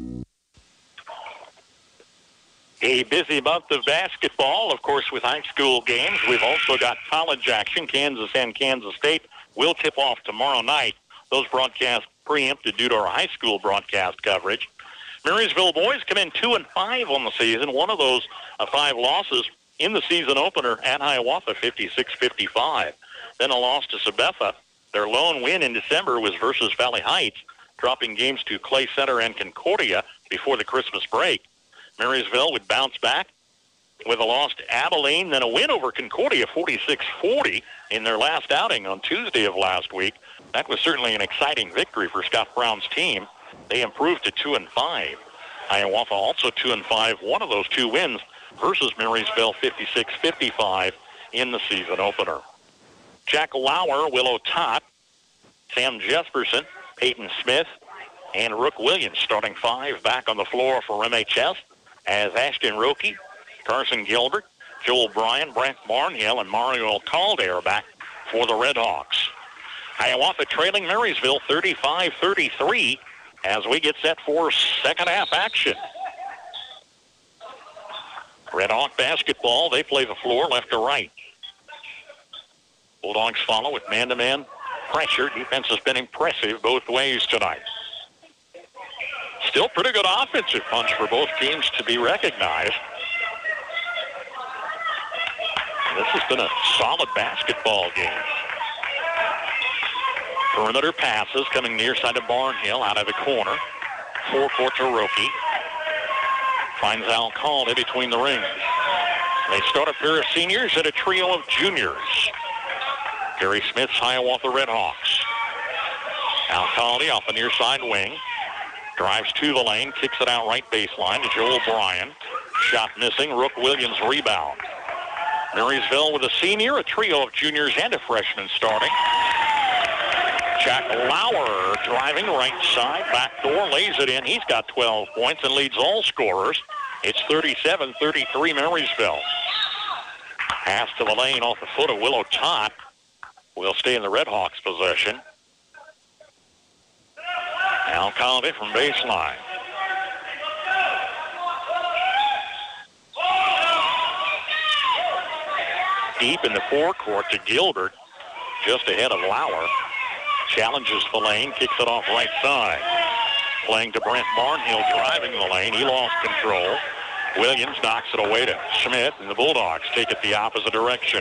A busy month of basketball, of course, with high school games. We've also got college action. Kansas and Kansas State will tip off tomorrow night. Those broadcasts preempted due to our high school broadcast coverage. Marysville boys come in two and five on the season. One of those uh, five losses in the season opener at Hiawatha, fifty-six fifty-five. Then a loss to Sabetha. Their lone win in December was versus Valley Heights, dropping games to Clay Center and Concordia before the Christmas break. Marysville would bounce back with a loss to Abilene, then a win over Concordia, forty-six forty, in their last outing on Tuesday of last week. That was certainly an exciting victory for Scott Brown's team. They improved to two and five. Hiawatha also two and five. One of those two wins versus Marysville, fifty-six fifty-five in the season opener. Jack Lauer, Willow Tot, Sam Jesperson, Peyton Smith, and Rook Williams starting five back on the floor for M H S. As Ashton Roki, Carson Gilbert, Joel Bryan, Brent Barnhill, and Mario Calder back for the Redhawks. Hiawatha trailing Marysville thirty-five thirty-three as we get set for second half action. Redhawk basketball, they play the floor left to right. Bulldogs follow with man-to-man pressure. Defense has been impressive both ways tonight. Still pretty good offensive punch for both teams to be recognized. This has been a solid basketball game. Perimeter passes coming near side of Barnhill out of the corner. Forecourt to Roki. Finds Al Calder between the rings. They start a pair of seniors and a trio of juniors. Gary Smith's Hiawatha Redhawks. Al Coldy off the near side wing. Drives to the lane, kicks it out right baseline to Joel Bryan. Shot missing. Rook Williams rebound. Marysville with a senior, a trio of juniors, and a freshman starting. Jack Lauer driving right side, back door, lays it in. He's got twelve points and leads all scorers. It's thirty-seven thirty-three Marysville. Pass to the lane off the foot of Willow Tot. Will stay in the Redhawks' possession. Al Coldy from baseline. Deep in the forecourt to Gilbert, just ahead of Lauer. Challenges the lane, kicks it off right side. Playing to Brent Barnhill, driving the lane. He lost control. Williams knocks it away to Schmidt, and the Bulldogs take it the opposite direction.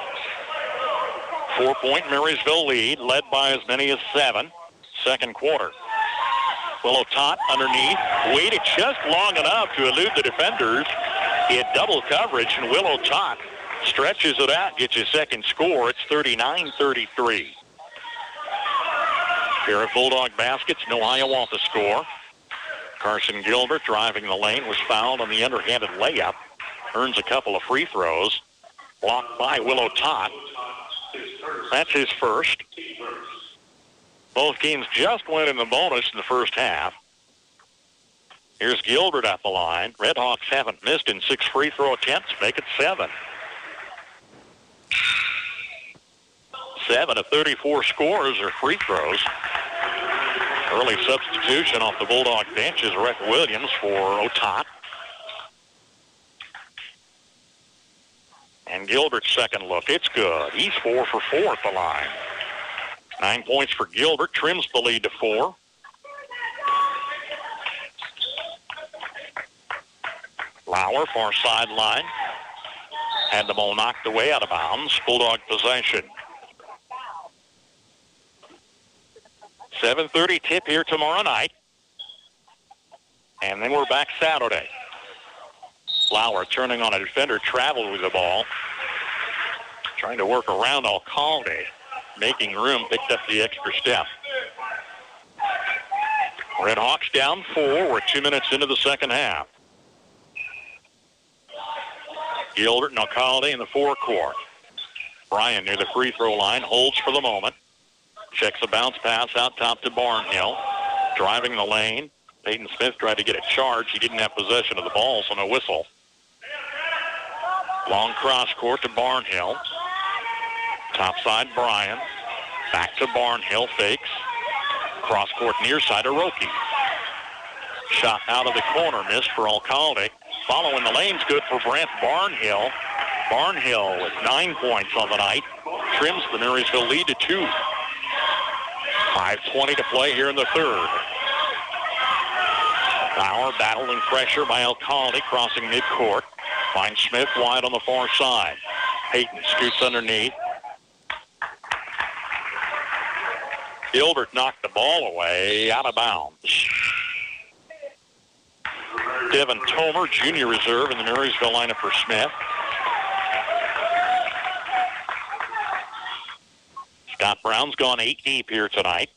Four-point Marysville lead, led by as many as seven. Second quarter. Willow Tot underneath, waited just long enough to elude the defenders. He had double coverage, and Willow Tot stretches it out, gets his second score. It's thirty-nine thirty-three. Here at Bulldog baskets, no Hiawatha score. Carson Gilbert driving the lane was fouled on the underhanded layup. Earns a couple of free throws. Blocked by Willow Tot. That's his first. Both teams just went in the bonus in the first half. Here's Gilbert at the line. Redhawks haven't missed in six free throw attempts. Make it seven. Seven of thirty-four scores are free throws. Early substitution off the Bulldog bench is Rhett Williams for Otot. And Gilbert's second look, it's good. He's four for four at the line. Nine points for Gilbert, trims the lead to four. Lauer, far sideline. Had the ball knocked away out of bounds. Bulldog possession. seven thirty tip here tomorrow night. And then we're back Saturday. Lauer turning on a defender, traveled with the ball. Trying to work around Alcalde. Making room, picked up the extra step. Redhawks down four. We're two minutes into the second half. Gilbert and Alcalde in the forecourt. Bryan near the free throw line, holds for the moment. Checks a bounce pass out top to Barnhill. Driving the lane. Peyton Smith tried to get a charge. He didn't have possession of the ball, so no whistle. Long cross court to Barnhill. Top side, Bryan. Back to Barnhill, fakes. Cross court near side to Roki. Shot out of the corner, missed for Alcalde. Following the lane's good for Brent Barnhill. Barnhill with nine points on the night. Trims the Marysville lead to two. five twenty to play here in the third. Bauer battling pressure by Alcalde, crossing midcourt. Finds Smith wide on the far side. Peyton scoots underneath. Gilbert knocked the ball away, out of bounds. Devin Tomer, junior reserve in the Marysville lineup for Smith. Scott Brown's gone eight deep here tonight.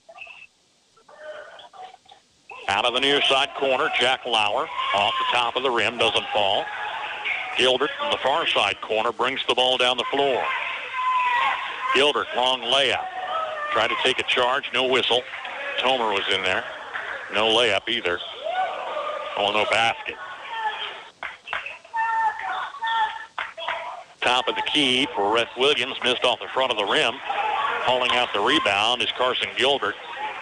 Out of the near side corner, Jack Lauer off the top of the rim, doesn't fall. Gilbert from the far side corner brings the ball down the floor. Gilbert, long layup. Tried to take a charge, no whistle. Tomer was in there. No layup either. Oh, no basket. Top of the key for Rhett Williams, missed off the front of the rim. Hauling out the rebound is Carson Gilbert.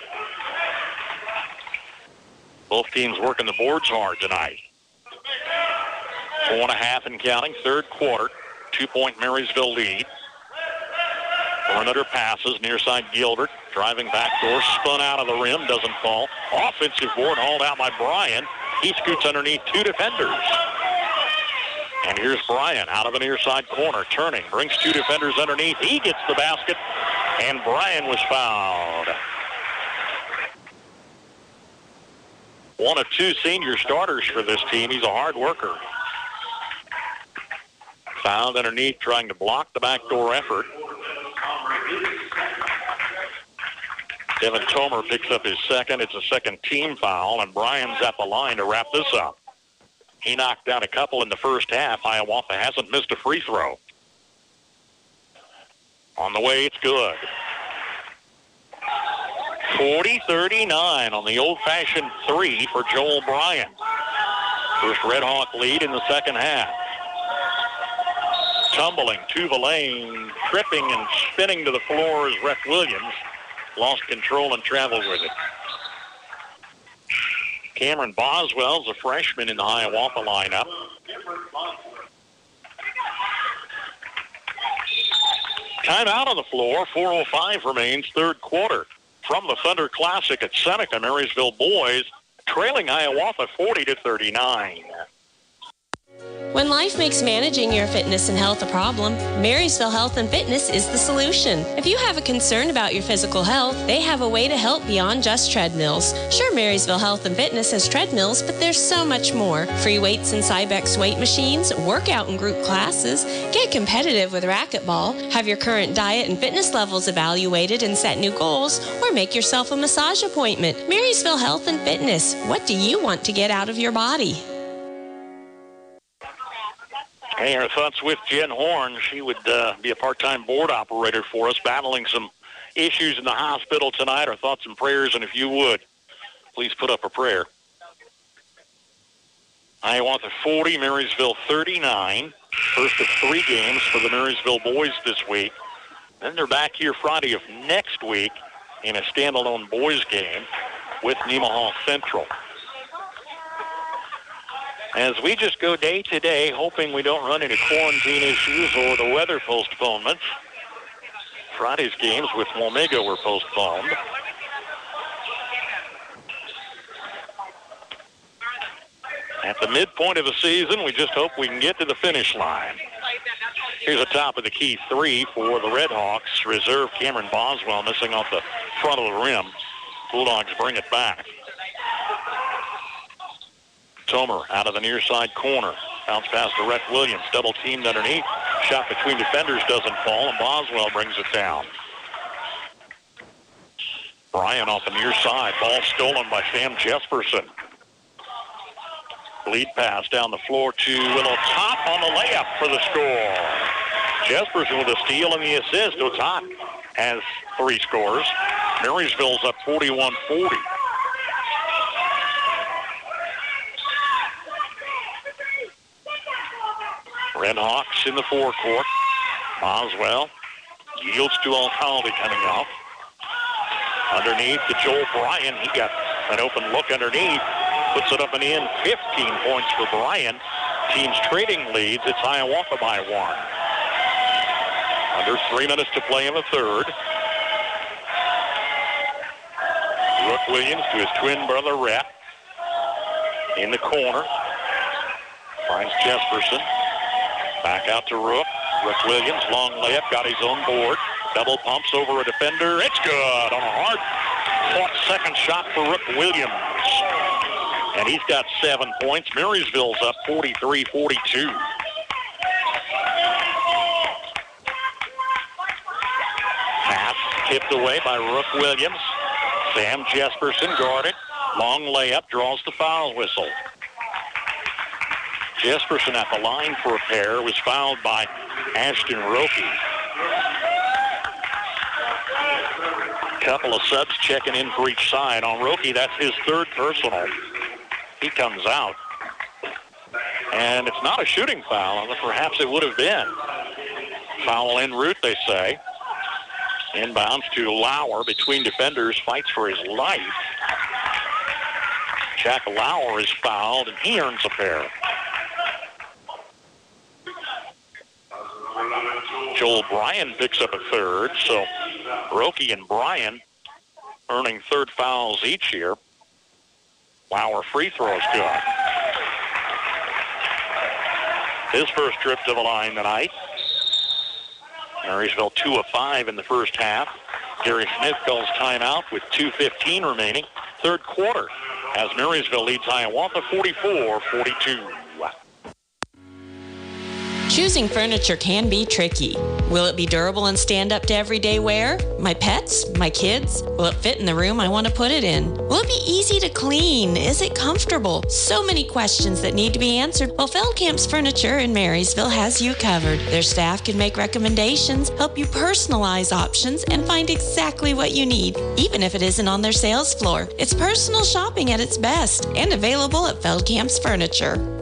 Both teams working the boards hard tonight. Four and a half and counting, third quarter. Two-point Marysville lead. Perimeter passes, near side Gilbert. Driving backdoor, spun out of the rim, doesn't fall. Offensive board hauled out by Bryan. He scoots underneath two defenders. And here's Bryan out of the near side corner, turning, brings two defenders underneath. He gets the basket, and Bryan was fouled. One of two senior starters for this team. He's a hard worker. Fouled underneath, trying to block the backdoor effort. Devin Tomer picks up his second. It's a second team foul, and Bryan's at the line to wrap this up. He knocked down a couple in the first half. Hiawatha hasn't missed a free throw. On the way, it's good. forty thirty-nine on the old-fashioned three for Joel Bryan. First Red Hawk lead in the second half. Tumbling to the lane, tripping and spinning to the floor is Rhett Williams. Lost control and traveled with it. Cameron Boswell's a freshman in the Hiawatha lineup. Timeout on the floor. four oh five remains, third quarter. From the Thunder Classic at Seneca, Marysville boys trailing Hiawatha forty to thirty-nine. When life makes managing your fitness and health a problem, Marysville Health and Fitness is the solution. If you have a concern about your physical health, they have a way to help beyond just treadmills. Sure, Marysville Health and Fitness has treadmills, but there's so much more. Free weights and Cybex weight machines, workout and group classes, get competitive with racquetball, have your current diet and fitness levels evaluated and set new goals, or make yourself a massage appointment. Marysville Health and Fitness. What do you want to get out of your body? Hey, our thoughts with Jen Horn. She would uh, be a part-time board operator for us, battling some issues in the hospital tonight. Our thoughts and prayers, and if you would, please put up a prayer. Hiawatha forty, Marysville thirty-nine. First of three games for the Marysville boys this week. Then they're back here Friday of next week in a standalone boys game with Nemaha Central. As we just go day to day, hoping we don't run into quarantine issues or the weather postponements. Friday's games with Wamego were postponed. At the midpoint of the season, we just hope we can get to the finish line. Here's a top of the key three for the Redhawks. Reserve Cameron Boswell missing off the front of the rim. Bulldogs bring it back. Tomer out of the near side corner. Bounce pass to Rhett Williams. Double teamed underneath. Shot between defenders doesn't fall, and Boswell brings it down. Bryan off the near side. Ball stolen by Sam Jesperson. Lead pass down the floor to Willow Top on the layup for the score. Jesperson with a steal and the assist. Otak has three scores. Marysville's up forty-one forty. Redhawks in the forecourt. Boswell yields to Alcalde coming off. Underneath to Joel Bryan. He got an open look underneath. Puts it up and in. fifteen points for Bryan. Teams trading leads. It's Hiawatha by one. Under three minutes to play in the third. Rook Williams to his twin brother, Rhett. In the corner. Finds Jesperson. Back out to Rook. Rook Williams, long layup, got his own board. Double pumps over a defender. It's good on a hard fought second shot for Rook Williams. And he's got seven points. Marysville's up forty-three forty-two. Pass tipped away by Rook Williams. Sam Jesperson guarded. Long layup, draws the foul whistle. Jesperson at the line for a pair, was fouled by Ashton Roki. Couple of subs checking in for each side. On Roki, that's his third personal. He comes out. And it's not a shooting foul, although perhaps it would have been. Foul en route, they say. Inbounds to Lauer between defenders, fights for his life. Jack Lauer is fouled, and he earns a pair. Joel Bryan picks up a third, so Roki and Bryan earning third fouls each here. Lauer free throws good. His first trip to the line tonight. Marysville two of five in the first half. Gary Smith calls timeout with two fifteen remaining. Third quarter as Marysville leads Hiawatha forty-four forty-two. Choosing furniture can be tricky. Will it be durable and stand up to everyday wear? My pets? My kids? Will it fit in the room I want to put it in? Will it be easy to clean? Is it comfortable? So many questions that need to be answered. Well, Feldkamp's Furniture in Marysville has you covered. Their staff can make recommendations, help you personalize options, and find exactly what you need, even if it isn't on their sales floor. It's personal shopping at its best and available at Feldkamp's Furniture.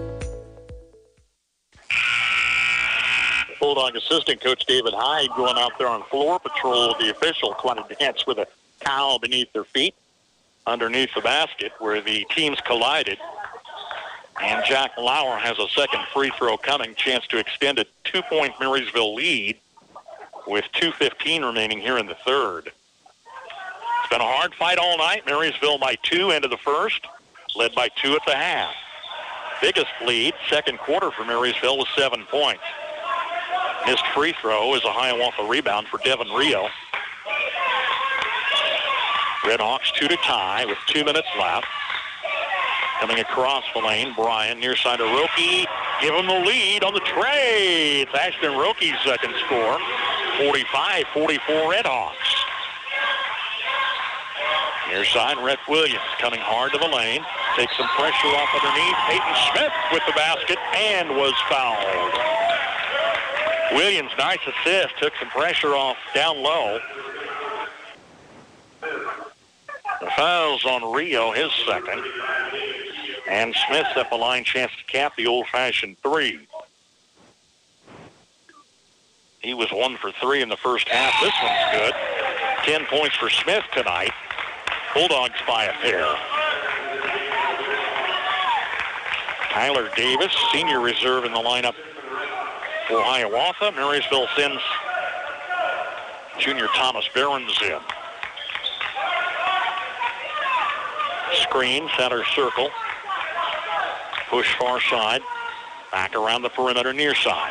Bulldog assistant coach David Hyde going out there on floor patrol with the official trying to dance with a towel beneath their feet underneath the basket where the teams collided. And Jack Lauer has a second free throw coming, chance to extend a two-point Marysville lead with two fifteen remaining here in the third. It's been a hard fight all night. Marysville by two into the first, led by two at the half. Biggest lead, second quarter for Marysville, was seven points. Missed free throw is a Hiawatha rebound for Devin Rio. Redhawks two to tie with two minutes left. Coming across the lane, Bryan near side of Roki. Give him the lead on the tray. It's Ashton Roki's second score. forty-five forty-four Redhawks. Near side, Rhett Williams coming hard to the lane. Takes some pressure off underneath. Peyton Smith with the basket and was fouled. Williams, nice assist, took some pressure off down low. The foul's on Rio, his second. And Smith's at the line, chance to cap the old-fashioned three. He was one for three in the first half. This one's good. Ten points for Smith tonight. Bulldogs by a pair. Tyler Davis, senior reserve in the lineup for Hiawatha. Marysville sends junior Thomas Behrens in. Screen, center circle. Push far side. Back around the perimeter near side.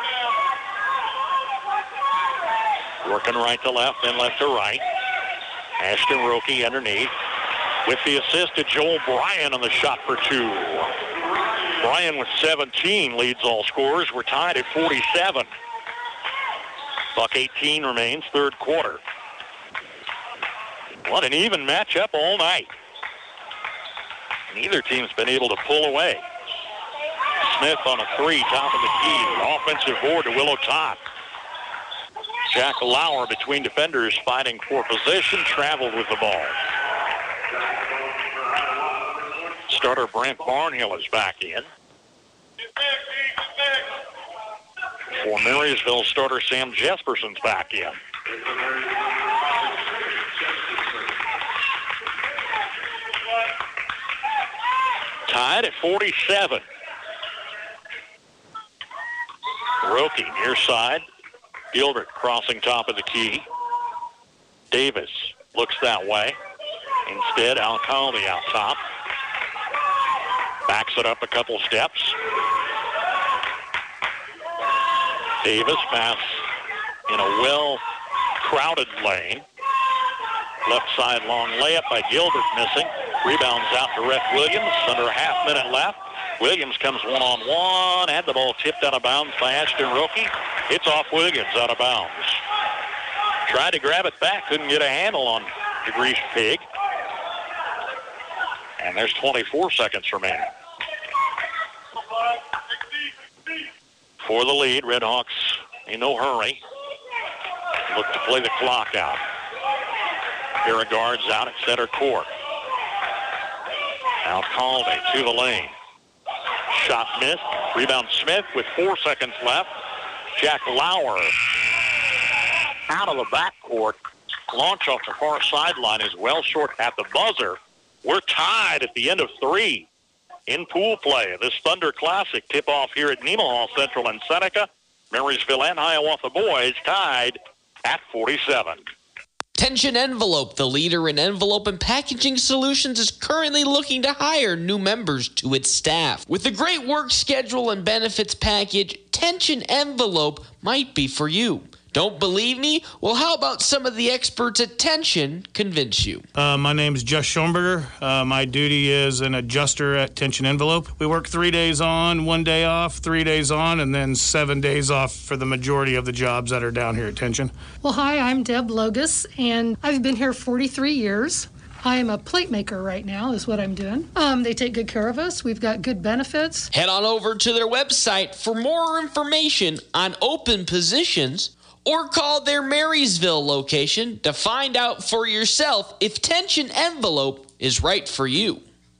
Working right to left, then left to right. Ashton Roki underneath. With the assist to Joel Bryan on the shot for two. Bryan with seventeen leads all scorers. We're tied at forty-seven. Buck eighteen remains, third quarter. What an even matchup all night. Neither team's been able to pull away. Smith on a three, top of the key. Offensive board to Willow Top. Jack Lauer between defenders fighting for position, traveled with the ball. Starter Brent Barnhill is back in. For Marysville, starter Sam Jesperson's back in. Tied at forty-seven. Roki near side. Gilbert crossing top of the key. Davis looks that way. Instead, Alcalde out top. Backs it up a couple steps. Davis pass in a well-crowded lane. Left side long layup by Gilbert missing. Rebounds out to Rhett Williams. Under a half minute left. Williams comes one-on-one. Had the ball tipped out of bounds by Ashton Roki. It's off Williams out of bounds. Tried to grab it back. Couldn't get a handle on DeGrease Pig. And there's twenty-four seconds remaining. For the lead, Redhawks in no hurry. Look to play the clock out. Pair of guards out at center court. Alcalde to the lane. Shot missed. Rebound Smith with four seconds left. Jack Lauer out of the backcourt. Launch off the far sideline is well short at the buzzer. We're tied at the end of three in pool play. This Thunder Classic tip-off here at Nemaha Central and Seneca. Marysville and Hiawatha boys tied at forty-seven. Tension Envelope, the leader in envelope and packaging solutions, is currently looking to hire new members to its staff. With a great work schedule and benefits package, Tension Envelope might be for you. Don't believe me? Well, how about some of the experts at Tension convince you? Uh, my name is Jess Schoenberger. Uh, my duty is an adjuster at Tension Envelope. We work three days on, one day off, three days on, and then seven days off for the majority of the jobs that are down here at Tension. Well, hi, I'm Deb Logus, and I've been here forty-three years. I am a plate maker right now, is what I'm doing. Um, they take good care of us. We've got good benefits. Head on over to their website for more information on open positions, or call their Marysville location to find out for yourself if Tension Envelope is right for you.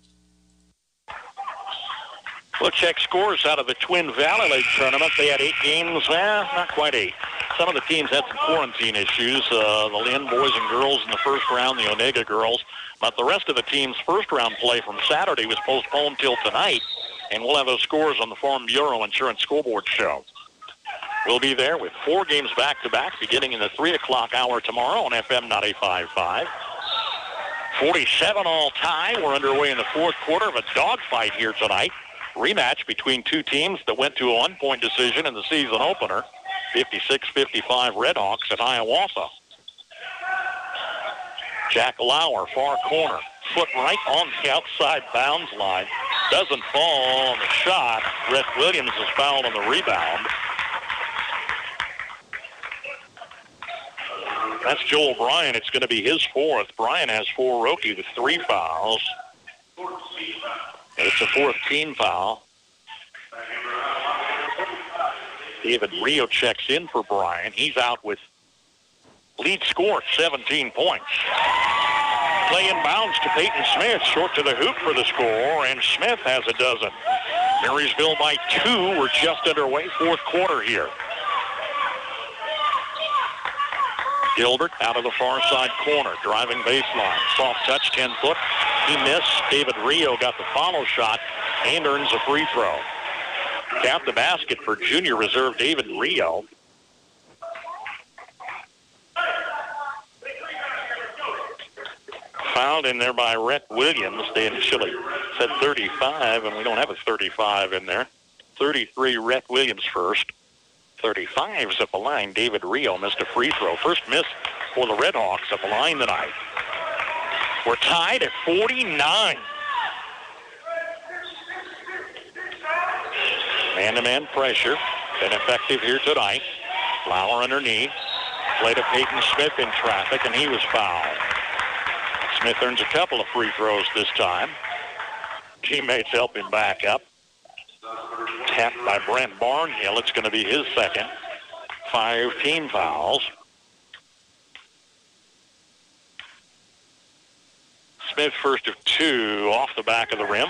We'll check scores out of the Twin Valley League tournament. They had eight games, well, not quite eight. Some of the teams had some quarantine issues. Uh, the Lynn boys and girls in the first round, the Onega girls. But the rest of the team's first round play from Saturday was postponed till tonight. And we'll have those scores on the Farm Bureau Insurance Scoreboard show. We'll be there with four games back-to-back beginning in the three o'clock hour tomorrow on F M ninety-five point five. forty-seven all tie. We're underway in the fourth quarter of a dogfight here tonight. Rematch between two teams that went to a one-point decision in the season opener. fifty-six fifty-five Redhawks at Hiawatha. Jack Lauer, far corner. Foot right on the outside bounds line. Doesn't fall on the shot. Rhett Williams is fouled on the rebound. That's Joel Bryan. It's going to be his fourth. Bryan has four rookie with three fouls. And it's a fourth team foul. David Rio checks in for Bryan. He's out with lead score, seventeen points. Play inbounds to Peyton Smith, short to the hoop for the score, and Smith has a dozen. Marysville by two. We're just underway, fourth quarter here. Gilbert out of the far side corner, driving baseline. Soft touch, ten foot. He missed. David Rio got the follow shot and earns a free throw. Count the basket for junior reserve David Rio. Fouled in there by Rhett Williams. They initially said thirty-five, and we don't have a thirty-five in there. thirty-three, Rhett Williams first. thirty-five's at the line. David Rio missed a free throw. First miss for the Redhawks at the line tonight. We're tied at forty-nine. Man-to-man pressure. Been effective here tonight. Lauer underneath. Play to Peyton Smith in traffic, and he was fouled. Smith earns a couple of free throws this time. Teammates help him back up. Tapped by Brent Barnhill. It's going to be his second. Five team fouls. Smith first of two off the back of the rim.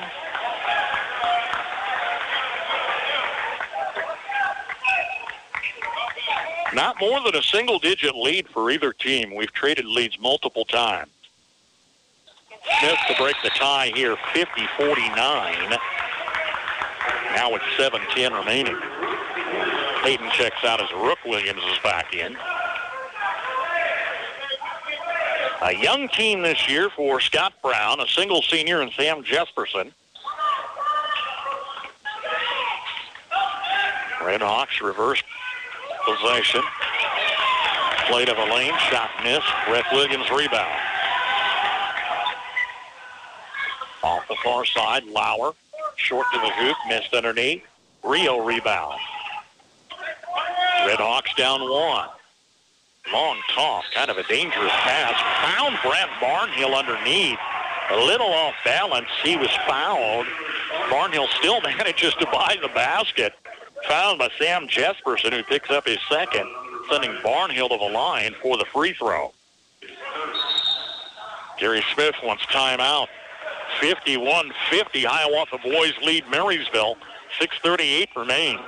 Not more than a single-digit lead for either team. We've traded leads multiple times. Smith to break the tie here, fifty forty-nine. Now with seven ten remaining. Peyton checks out as Rook Williams is back in. A young team this year for Scott Brown, a single senior, and Sam Jesperson. Redhawks reverse possession. Play to the lane, shot missed. Rhett Williams rebound. Off the far side, Lauer. Short to the hoop, missed underneath. Rio rebound. Redhawks down one. Long toss, kind of a dangerous pass. Found Brent Barnhill underneath. A little off balance. He was fouled. Barnhill still manages to buy the basket. Fouled by Sam Jesperson, who picks up his second, sending Barnhill to the line for the free throw. Gary Smith wants timeout. fifty-one fifty, Hiawatha boys lead Marysville. six thirty-eight remains.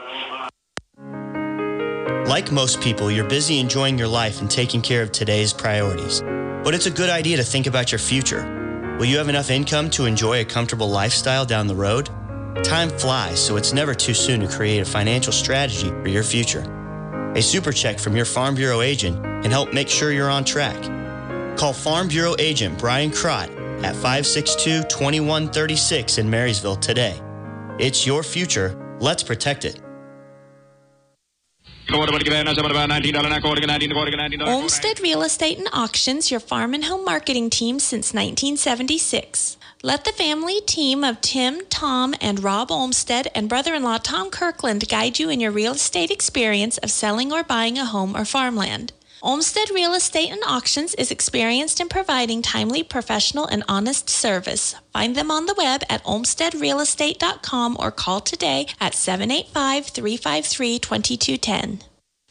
Like most people, you're busy enjoying your life and taking care of today's priorities. But it's a good idea to think about your future. Will you have enough income to enjoy a comfortable lifestyle down the road? Time flies, so it's never too soon to create a financial strategy for your future. A super check from your Farm Bureau agent can help make sure you're on track. Call Farm Bureau agent Brian Crott at five six two, two one three six in Marysville today. It's your future. Let's protect it. Olmsted Real Estate and Auctions, your farm and home marketing team since nineteen seventy-six. Let the family team of Tim, Tom, and Rob Olmsted and brother-in-law Tom Kirkland guide you in your real estate experience of selling or buying a home or farmland. Olmsted Real Estate and Auctions is experienced in providing timely, professional, and honest service. Find them on the web at olmsted real estate dot com or call today at seven eight five, three five three, two two one zero.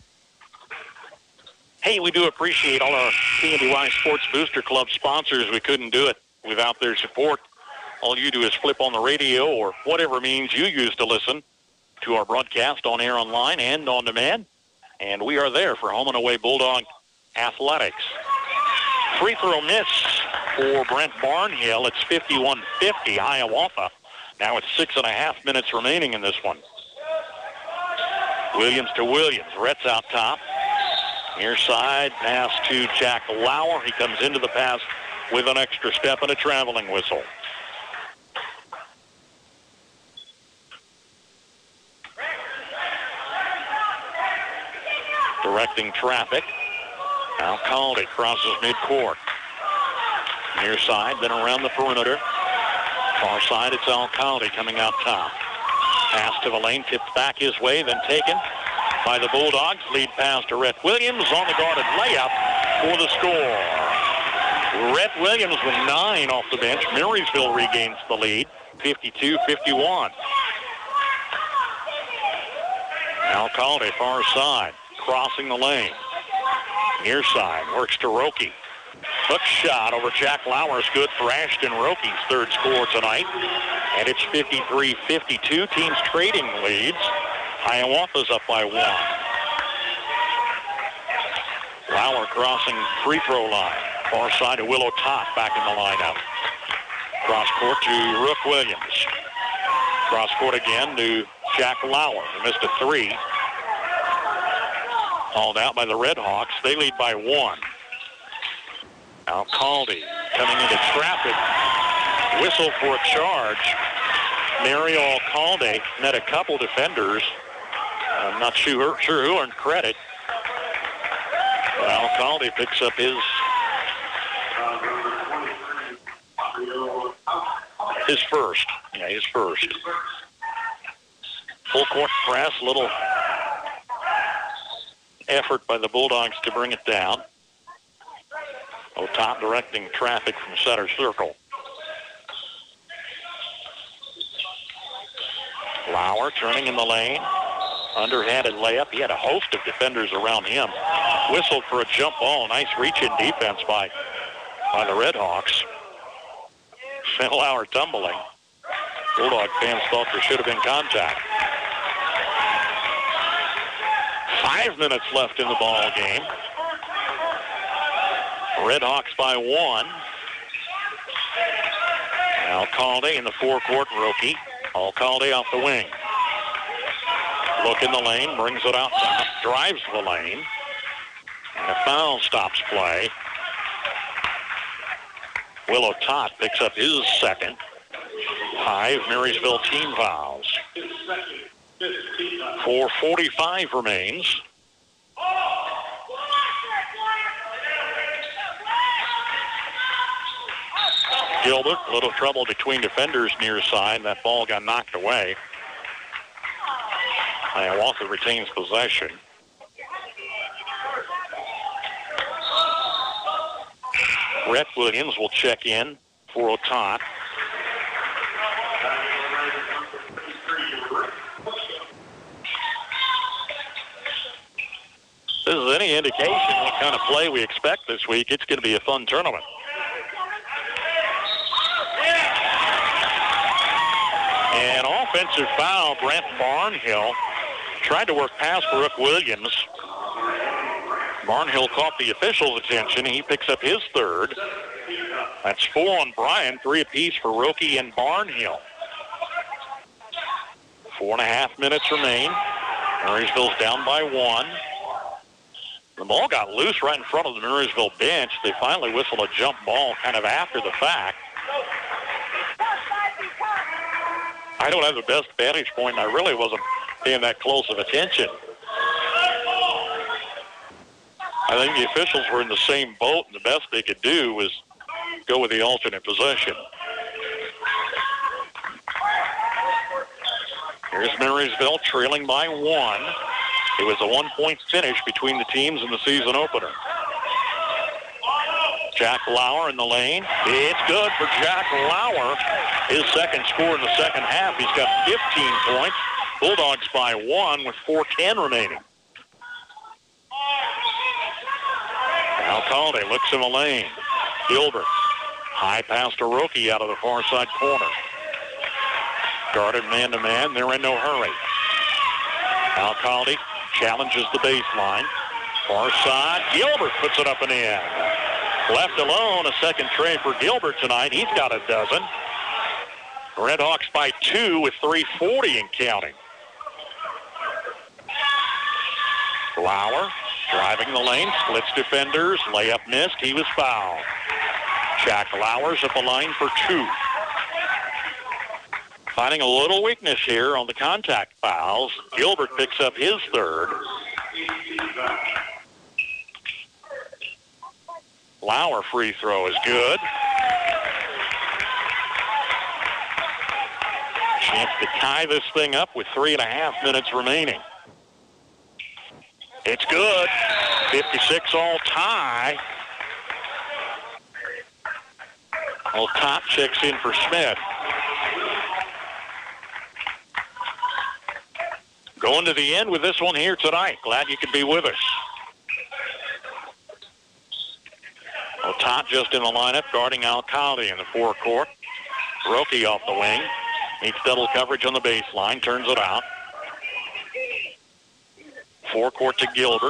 Hey, we do appreciate all our K N D Y Sports Booster Club sponsors. We couldn't do it without their support. All you do is flip on the radio or whatever means you use to listen to our broadcast on air, online, and on demand. And we are there for home and away Bulldog athletics. Free throw miss for Brent Barnhill. It's fifty-one fifty Hiawatha. Now it's six and a half minutes remaining in this one. Williams to Williams. Rhett's out top. Near side pass to Jack Lauer. He comes into the pass with an extra step and a traveling whistle. Directing traffic. Alcalde crosses midcourt. Near side, then around the perimeter. Far side, it's Alcalde coming out top. Pass to the lane, tipped back his way, then taken by the Bulldogs. Lead pass to Rhett Williams on the guarded layup for the score. Rhett Williams with nine off the bench. Marysville regains the lead, fifty-two fifty-one. Alcalde, far side, crossing the lane. Near side, works to Roki. Hook shot over Jack Lauer is good for Ashton Roki's third score tonight. And it's fifty-three fifty-two. Teams trading leads. Hiawatha's up by one. Lauer crossing free throw line. Far side to Willow Top back in the lineup. Cross court to Rook Williams. Cross court again to Jack Lauer, who missed a three. Called out by the Red Hawks. They lead by one. Alcalde coming into traffic. Whistle for a charge. Mario Alcalde met a couple defenders. I'm not sure, sure who earned credit. But Alcalde picks up his his first. Yeah, his first. Full court press, little effort by the Bulldogs to bring it down. O'Top directing traffic from center circle. Lauer turning in the lane. Underhanded layup. He had a host of defenders around him. Whistled for a jump ball. Nice reach-in defense by, by the Red Hawks. Sent Lauer tumbling. Bulldog fans thought there should have been contact. Five minutes left in the ball game. Red Hawks by one. Alcalde in the forecourt, Roki. Alcalde off the wing. Look in the lane, brings it out top, drives the lane. And a foul stops play. Willow Tot picks up his second. Five Marysville team fouls. four forty-five remains. Gilbert, a little trouble between defenders near side. That ball got knocked away. Hiawatha retains possession. Rhett Williams will check in for O'Tot. This is any indication what kind of play we expect this week. It's going to be a fun tournament. An offensive foul, Brent Barnhill tried to work past Rook Williams. Barnhill caught the official's attention. He picks up his third. That's four on Bryan, three apiece for Roki and Barnhill. Four and a half minutes remain. Marysville's down by one. The ball got loose right in front of the Marysville bench. They finally whistled a jump ball kind of after the fact. I don't have the best vantage point, and I really wasn't paying that close of attention. I think the officials were in the same boat, and the best they could do was go with the alternate possession. Here's Marysville trailing by one. It was a one-point finish between the teams in the season opener. Jack Lauer in the lane. It's good for Jack Lauer. His second score in the second half. He's got fifteen points. Bulldogs by one with four ten remaining. Alcalde looks in the lane. Gilbert. High pass to Roki out of the far side corner. Guarded man-to-man. They're in no hurry. Alcalde challenges the baseline. Far side. Gilbert puts it up and in. Left alone, a second tray for Gilbert tonight. He's got a dozen. Redhawks by two with three forty and counting. Lauer driving the lane, splits defenders, layup missed. He was fouled. Jack Lauer's at the line for two. Finding a little weakness here on the contact fouls. Gilbert picks up his third. Lauer free throw is good. Chance to tie this thing up with three and a half minutes remaining. It's good. fifty-six all tie. Well, Top checks in for Smith. Going to the end with this one here tonight. Glad you could be with us. Well, Top just in the lineup, guarding Alcalde in the forecourt. Roki off the wing. Meets double coverage on the baseline. Turns it out. Forecourt to Gilbert.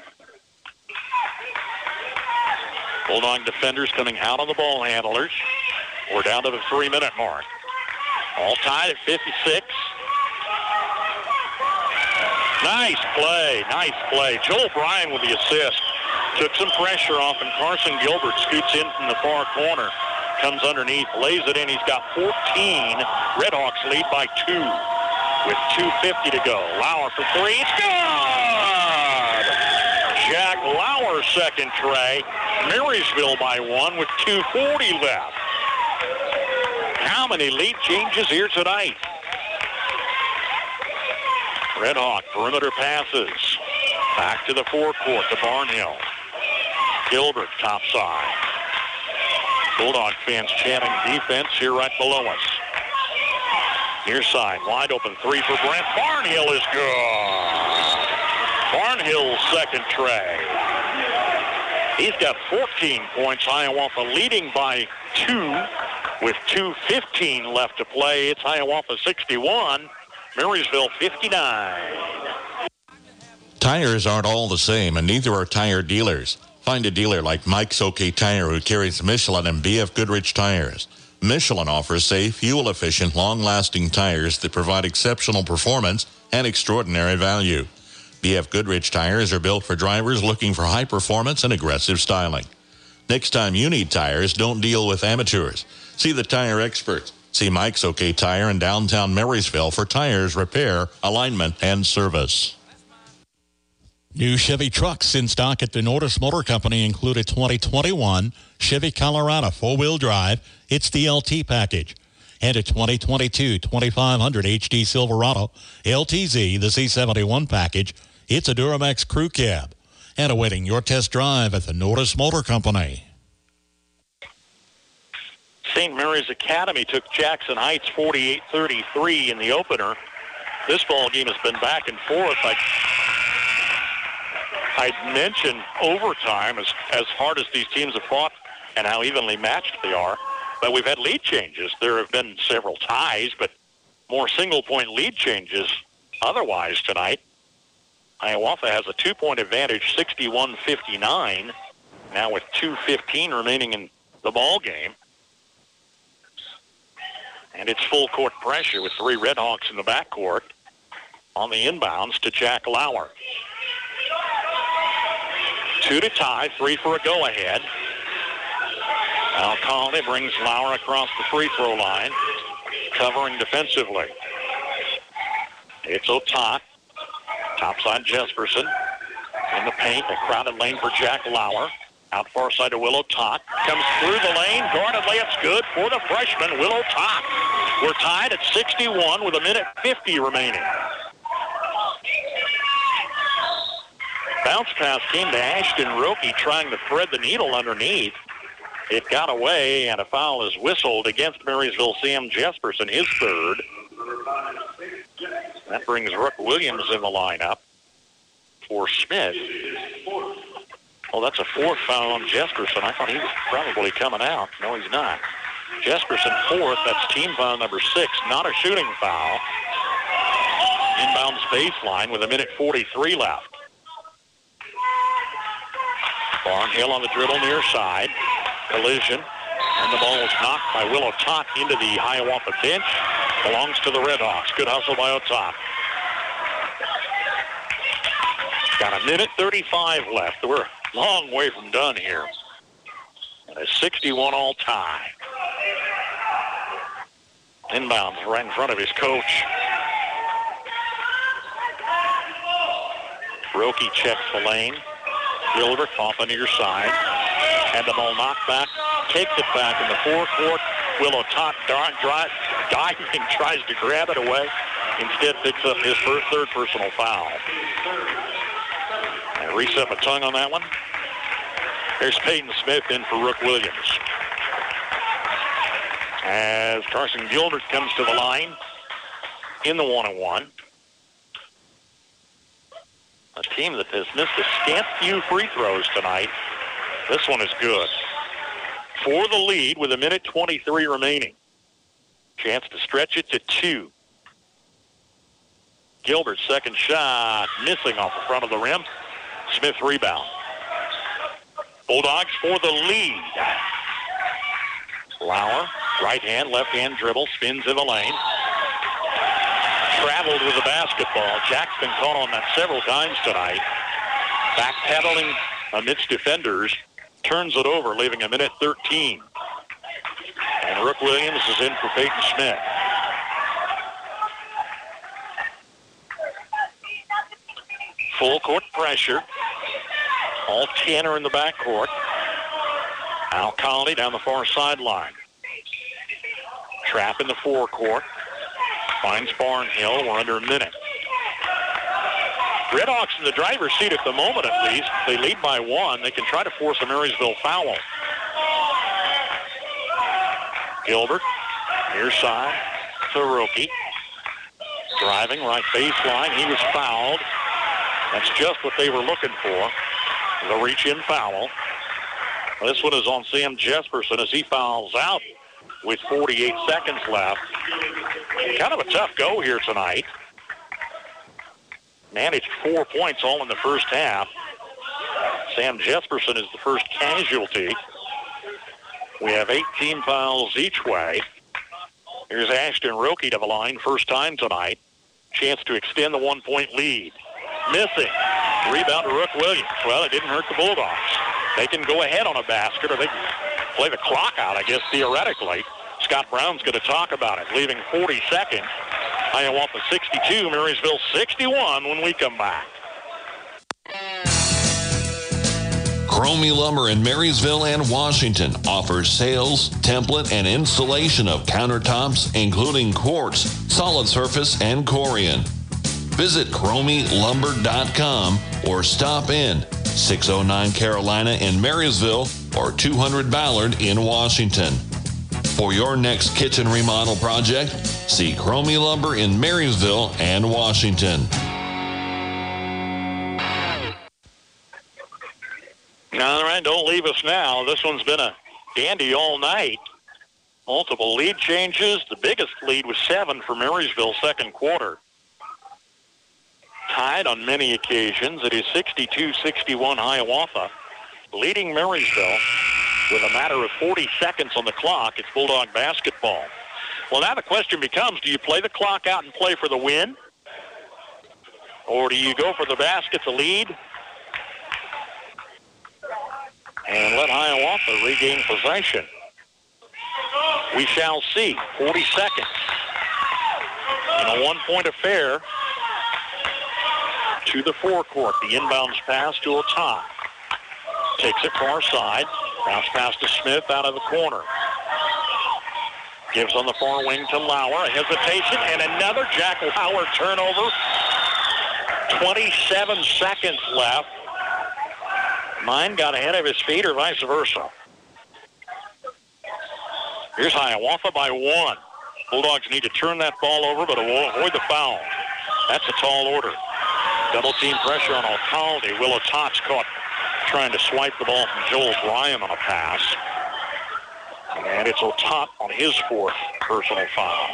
Bulldog defenders coming out on the ball handlers. We're down to the three-minute mark. All tied at fifty-six. Nice play. Nice play. Joel Bryan with the assist. Took some pressure off, and Carson Gilbert scoots in from the far corner. Comes underneath, lays it in. He's got fourteen. Redhawks lead by two with two fifty to go. Lauer for three. It's good! Jack Lauer second tray. Marysville by one with two forty left. How many lead changes here tonight? Redhawk perimeter passes. Back to the forecourt to Barnhill. Gilbert top side. Bulldog fans chanting defense here right below us. Near side, wide open three for Brent. Barnhill is good. Barnhill's second tray. He's got fourteen points. Hiawatha leading by two with two fifteen left to play. It's Hiawatha sixty-one, Marysville fifty-nine. Tires aren't all the same, and neither are tire dealers. Find a dealer like Mike's OK Tire who carries Michelin and B F Goodrich tires. Michelin offers safe, fuel-efficient, long-lasting tires that provide exceptional performance and extraordinary value. B F Goodrich tires are built for drivers looking for high performance and aggressive styling. Next time you need tires, don't deal with amateurs. See the tire experts. See Mike's OK Tire in downtown Marysville for tires, repair, alignment, and service. New Chevy trucks in stock at the Nordis Motor Company include a twenty twenty-one Chevy Colorado four-wheel drive. It's the L T package. And a twenty twenty-two twenty-five hundred H D Silverado L T Z, the C seventy-one package. It's a Duramax crew cab. And awaiting your test drive at the Nordis Motor Company. Saint Mary's Academy took Jackson Heights forty-eight thirty-three in the opener. This ball game has been back and forth. I I'd mentioned overtime as, as hard as these teams have fought and how evenly matched they are. But we've had lead changes. There have been several ties, but more single-point lead changes otherwise tonight. Hiawatha has a two-point advantage, sixty-one fifty-nine, now with two fifteen remaining in the ball game. And it's full-court pressure with three Redhawks in the backcourt on the inbounds to Jack Lauer. Two to tie, three for a go-ahead. Alcalde brings Lauer across the free throw line, covering defensively. It's Otat. Topside Jesperson. In the paint, a crowded lane for Jack Lauer. Out far side to Willow Tot. Comes through the lane. Guarded layup's good for the freshman, Willow Tot. We're tied at sixty-one with a minute fifty remaining. Bounce pass came to Ashton Roki trying to thread the needle underneath. It got away, and a foul is whistled against Marysville Sam Jesperson, his third. That brings Rook Williams in the lineup for Smith. Oh, that's a fourth foul on Jesperson. I thought he was probably coming out. No, he's not. Jesperson fourth. That's team foul number six. Not a shooting foul. Inbounds baseline with a minute forty-three left. Barnhill on the dribble near side. Collision. And the ball was knocked by Willow Tot into the Hiawatha bench. Belongs to the Redhawks. Good hustle by Otot. Got a minute thirty-five left. We're a long way from done here. And a sixty-one all tie. Inbounds right in front of his coach. Roki checks the lane. Gilbert off on your side. And the ball knocked back. Takes it back in the forecourt. Willow Tot diving, tries to grab it away. Instead picks up his first, third personal foul. And reset my tongue on that one. There's Peyton Smith in for Rook Williams. As Carson Gilbert comes to the line in the one-on-one. A team that has missed a scant few free throws tonight. This one is good. For the lead with a minute twenty-three remaining. Chance to stretch it to two. Gilbert's second shot missing off the front of the rim. Smith rebound. Bulldogs for the lead. Lauer, right hand, left hand dribble, spins in the lane. Traveled with the basketball. Jack's been caught on that several times tonight. Backpedaling amidst defenders. Turns it over, leaving a minute thirteen. And Rook Williams is in for Peyton Smith. Full court pressure. All ten are in the backcourt. Al Conley down the far sideline. Trap in the forecourt. Finds Barnhill. We're under a minute. Redhawks in the driver's seat at the moment, at least. They lead by one. They can try to force a Marysville foul. Gilbert, near side to Roki. Driving right baseline. He was fouled. That's just what they were looking for. The reach-in foul. This one is on Sam Jesperson as he fouls out with forty-eight seconds left. Kind of a tough go here tonight. Managed four points all in the first half. Sam Jesperson is the first casualty. We have eight team fouls each way. Here's Ashton Roki to the line, first time tonight. Chance to extend the one-point lead. Missing. Rebound to Rook Williams. Well, it didn't hurt the Bulldogs. They can go ahead on a basket, or they can play the clock out, I guess, theoretically. Scott Brown's going to talk about it, leaving forty seconds. Hiawatha sixty-two, Marysville sixty-one when we come back. Cromie Lumber in Marysville and Washington offers sales, template, and installation of countertops, including quartz, solid surface, and corian. Visit cromie lumber dot com or stop in six oh nine Carolina in Marysville or two hundred Ballard in Washington. For your next kitchen remodel project, see Cromie Lumber in Marysville and Washington. All right, don't leave us now. This one's been a dandy all night. Multiple lead changes. The biggest lead was seven for Marysville second quarter. Tied on many occasions. It is sixty-two sixty-one Hiawatha, leading Marysville with a matter of forty seconds on the clock. It's Bulldog basketball. Well, now the question becomes, do you play the clock out and play for the win? Or do you go for the basket to lead and let Hiawatha regain possession? We shall see. forty seconds. In a one-point affair, to the forecourt. The inbounds pass to Otah. Takes it far side. Bounce pass to Smith out of the corner. Gives on the far wing to Lauer. A hesitation and another Jack Lauer turnover. twenty-seven seconds left. Mine got ahead of his feet or vice versa. Here's Hiawatha by one. Bulldogs need to turn that ball over, but avoid the foul. That's a tall order. Double team pressure on Alcalde. Willow Tots caught trying to swipe the ball from Joel Bryan on a pass. And it's Otot on his fourth personal foul.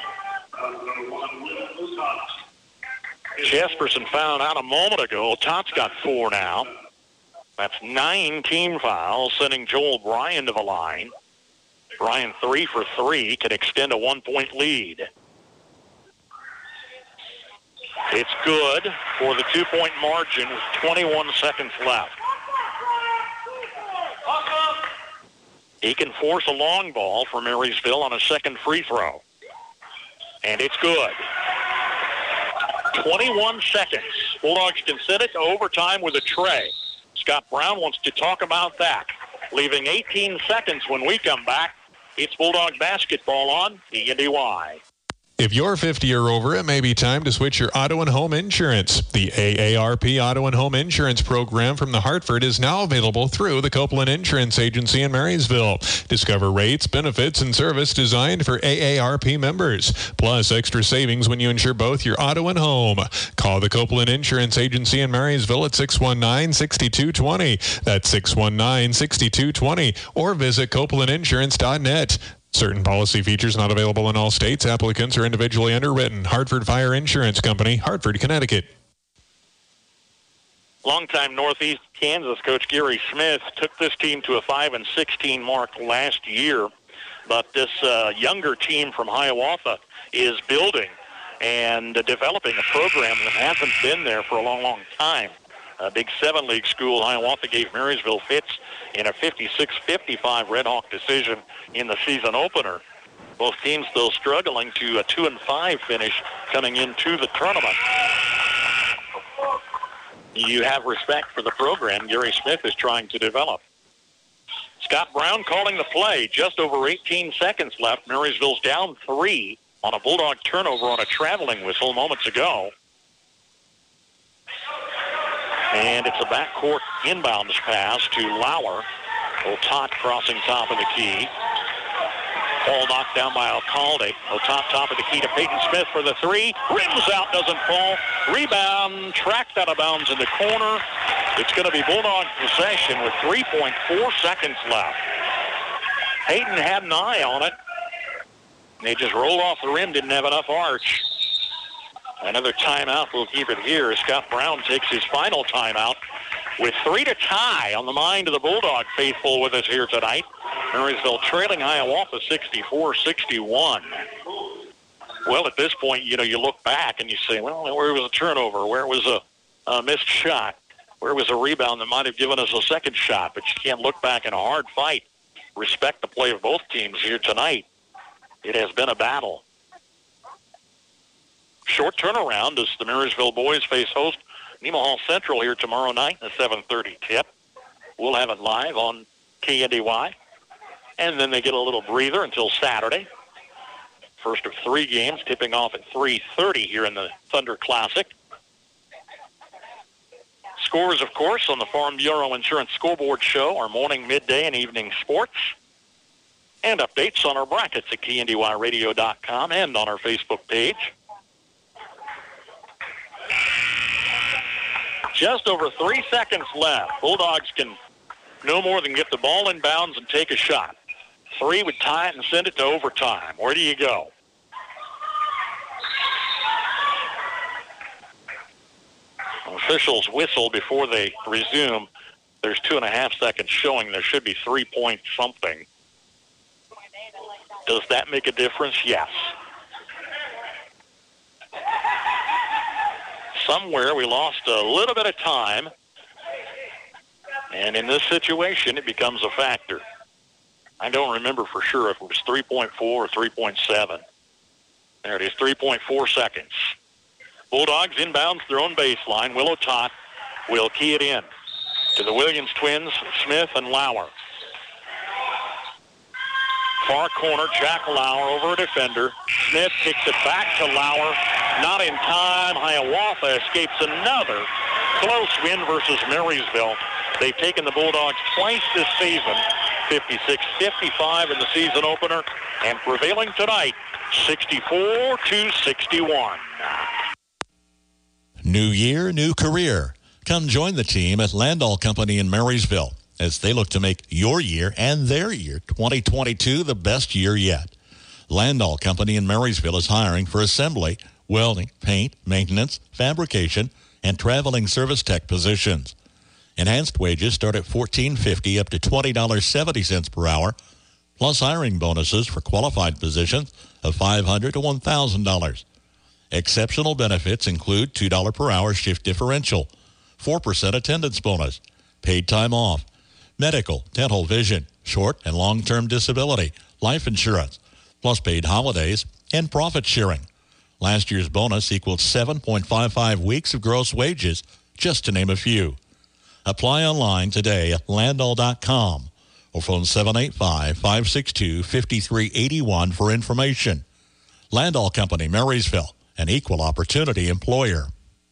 Jesperson found out a moment ago. Otot's got four now. That's nine team fouls, sending Joel Bryan to the line. Bryan three for three, can extend a one-point lead. It's good for the two-point margin with twenty-one seconds left. He can force a long ball for Marysville on a second free throw. And it's good. twenty-one seconds. Bulldogs can send it to overtime with a tray. Scott Brown wants to talk about that. Leaving eighteen seconds when we come back. It's Bulldog basketball on K N D Y. If you're fifty or over, it may be time to switch your auto and home insurance. The A A R P Auto and Home Insurance Program from the Hartford is now available through the Copeland Insurance Agency in Marysville. Discover rates, benefits, and service designed for A A R P members, plus extra savings when you insure both your auto and home. Call the Copeland Insurance Agency in Marysville at six one nine, six two two zero. That's six one nine, six two two zero, or visit copeland insurance dot net. Certain policy features not available in all states. Applicants are individually underwritten. Hartford Fire Insurance Company, Hartford, Connecticut. Longtime Northeast Kansas coach Gary Smith took this team to a five and sixteen mark last year, but this uh, younger team from Hiawatha is building and uh, developing a program that hasn't been there for a long, long time. A Big Seven League school, Hiawatha gave Marysville fits in a fifty-six fifty-five Red Hawk decision in the season opener. Both teams, though, struggling to a two and five finish coming into the tournament. You have respect for the program Gary Smith is trying to develop. Scott Brown calling the play. Just over eighteen seconds left. Marysville's down three on a Bulldog turnover on a traveling whistle moments ago. And it's a backcourt inbounds pass to Lauer. Otot crossing top of the key. Ball knocked down by Alcalde. Otot top of the key to Peyton Smith for the three. Rims out, doesn't fall. Rebound, tracked out of bounds in the corner. It's going to be Bulldog possession with three point four seconds left. Peyton had an eye on it. They just rolled off the rim, didn't have enough arch. Another timeout. We'll keep it here. Scott Brown takes his final timeout with three to tie on the mind of the Bulldog faithful with us here tonight. Marysville trailing Hiawatha sixty-four sixty-one. Well, at this point, you know, you look back and you say, well, where was a turnover? Where was a, a missed shot? Where was a rebound that might have given us a second shot? But you can't look back in a hard fight. Respect the play of both teams here tonight. It has been a battle. Short turnaround as the Marysville boys face host Nemaha Central here tomorrow night in a seven thirty tip. We'll have it live on K N D Y. And then they get a little breather until Saturday. First of three games tipping off at three thirty here in the Thunder Classic. Scores, of course, on the Farm Bureau Insurance Scoreboard Show, our morning, midday, and evening sports. And updates on our brackets at K N D Y radio dot com and on our Facebook page. Just over three seconds left. Bulldogs can no more than get the ball in bounds and take a shot. Three would tie it and send it to overtime. Where do you go? Officials whistle before they resume. There's two and a half seconds showing. There should be three point something. Does that make a difference? Yes. Somewhere we lost a little bit of time, and in this situation it becomes a factor. I don't remember for sure if it was three point four or three point seven. There it is, three point four seconds. Bulldogs inbounds their own baseline. Willow Tot will key it in to the Williams twins, Smith and Lauer. Far corner, Jack Lauer over a defender. Smith kicks it back to Lauer. Not in time. Hiawatha escapes another close win versus Marysville. They've taken the Bulldogs twice this season, fifty-six fifty-five in the season opener, and prevailing tonight, sixty-four to sixty-one. New year, new career. Come join the team at Landall Company in Marysville as they look to make your year and their year, twenty twenty-two, the best year yet. Landall Company in Marysville is hiring for assembly, welding, paint, maintenance, fabrication, and traveling service tech positions. Enhanced wages start at fourteen fifty up to twenty dollars and seventy cents per hour, plus hiring bonuses for qualified positions of five hundred dollars to one thousand dollars. Exceptional benefits include two dollars per hour shift differential, four percent attendance bonus, paid time off, medical, dental, vision, short and long-term disability, life insurance, plus paid holidays, and profit sharing. Last year's bonus equaled seven point five five weeks of gross wages, just to name a few. Apply online today at landall dot com or phone seven eight five, five six two, five three eight one for information. Landall Company, Marysville, an equal opportunity employer.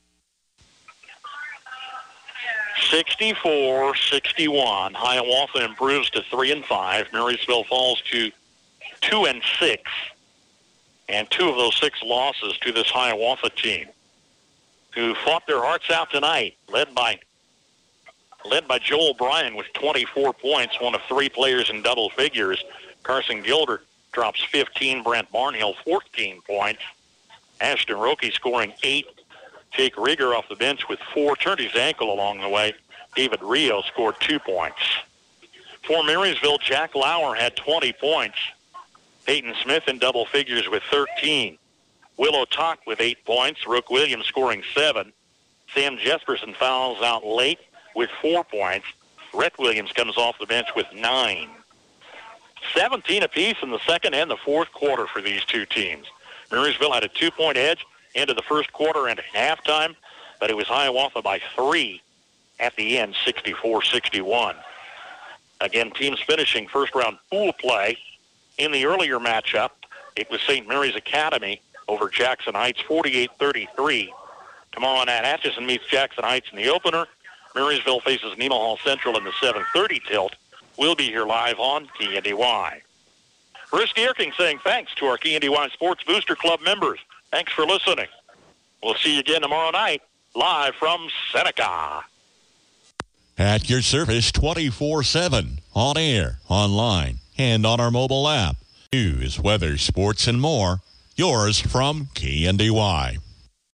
sixty-four sixty-one. Hiawatha improves to three and five. Marysville falls to two and six. And two of those six losses to this Hiawatha team, who fought their hearts out tonight, led by led by Joel Bryan with twenty-four points, one of three players in double figures. Carson Gilder drops fifteen. Brent Barnhill, fourteen points. Ashton Roque scoring eight. Jake Rieger off the bench with four. Turned his ankle along the way. David Rio scored two points. For Marysville, Jack Lauer had twenty points. Peyton Smith in double figures with thirteen. Willow Tot with eight points. Rook Williams scoring seven. Sam Jesperson fouls out late with four points. Rhett Williams comes off the bench with nine. seventeen apiece in the second and the fourth quarter for these two teams. Marysville had a two-point edge into the first quarter and halftime, but it was Hiawatha by three at the end, sixty-four sixty-one. Again, teams finishing first-round pool play. In the earlier matchup, it was Saint Mary's Academy over Jackson Heights, forty-eight thirty-three. Tomorrow night, Atchison meets Jackson Heights in the opener. Marysville faces Nemaha Central in the seven thirty tilt. We'll be here live on K N D Y. Bruce Gierking saying thanks to our K N D Y Sports Booster Club members. Thanks for listening. We'll see you again tomorrow night, live from Seneca. At your service twenty-four seven, on air, online, and on our mobile app. News, weather, sports, and more. Yours from K N D Y.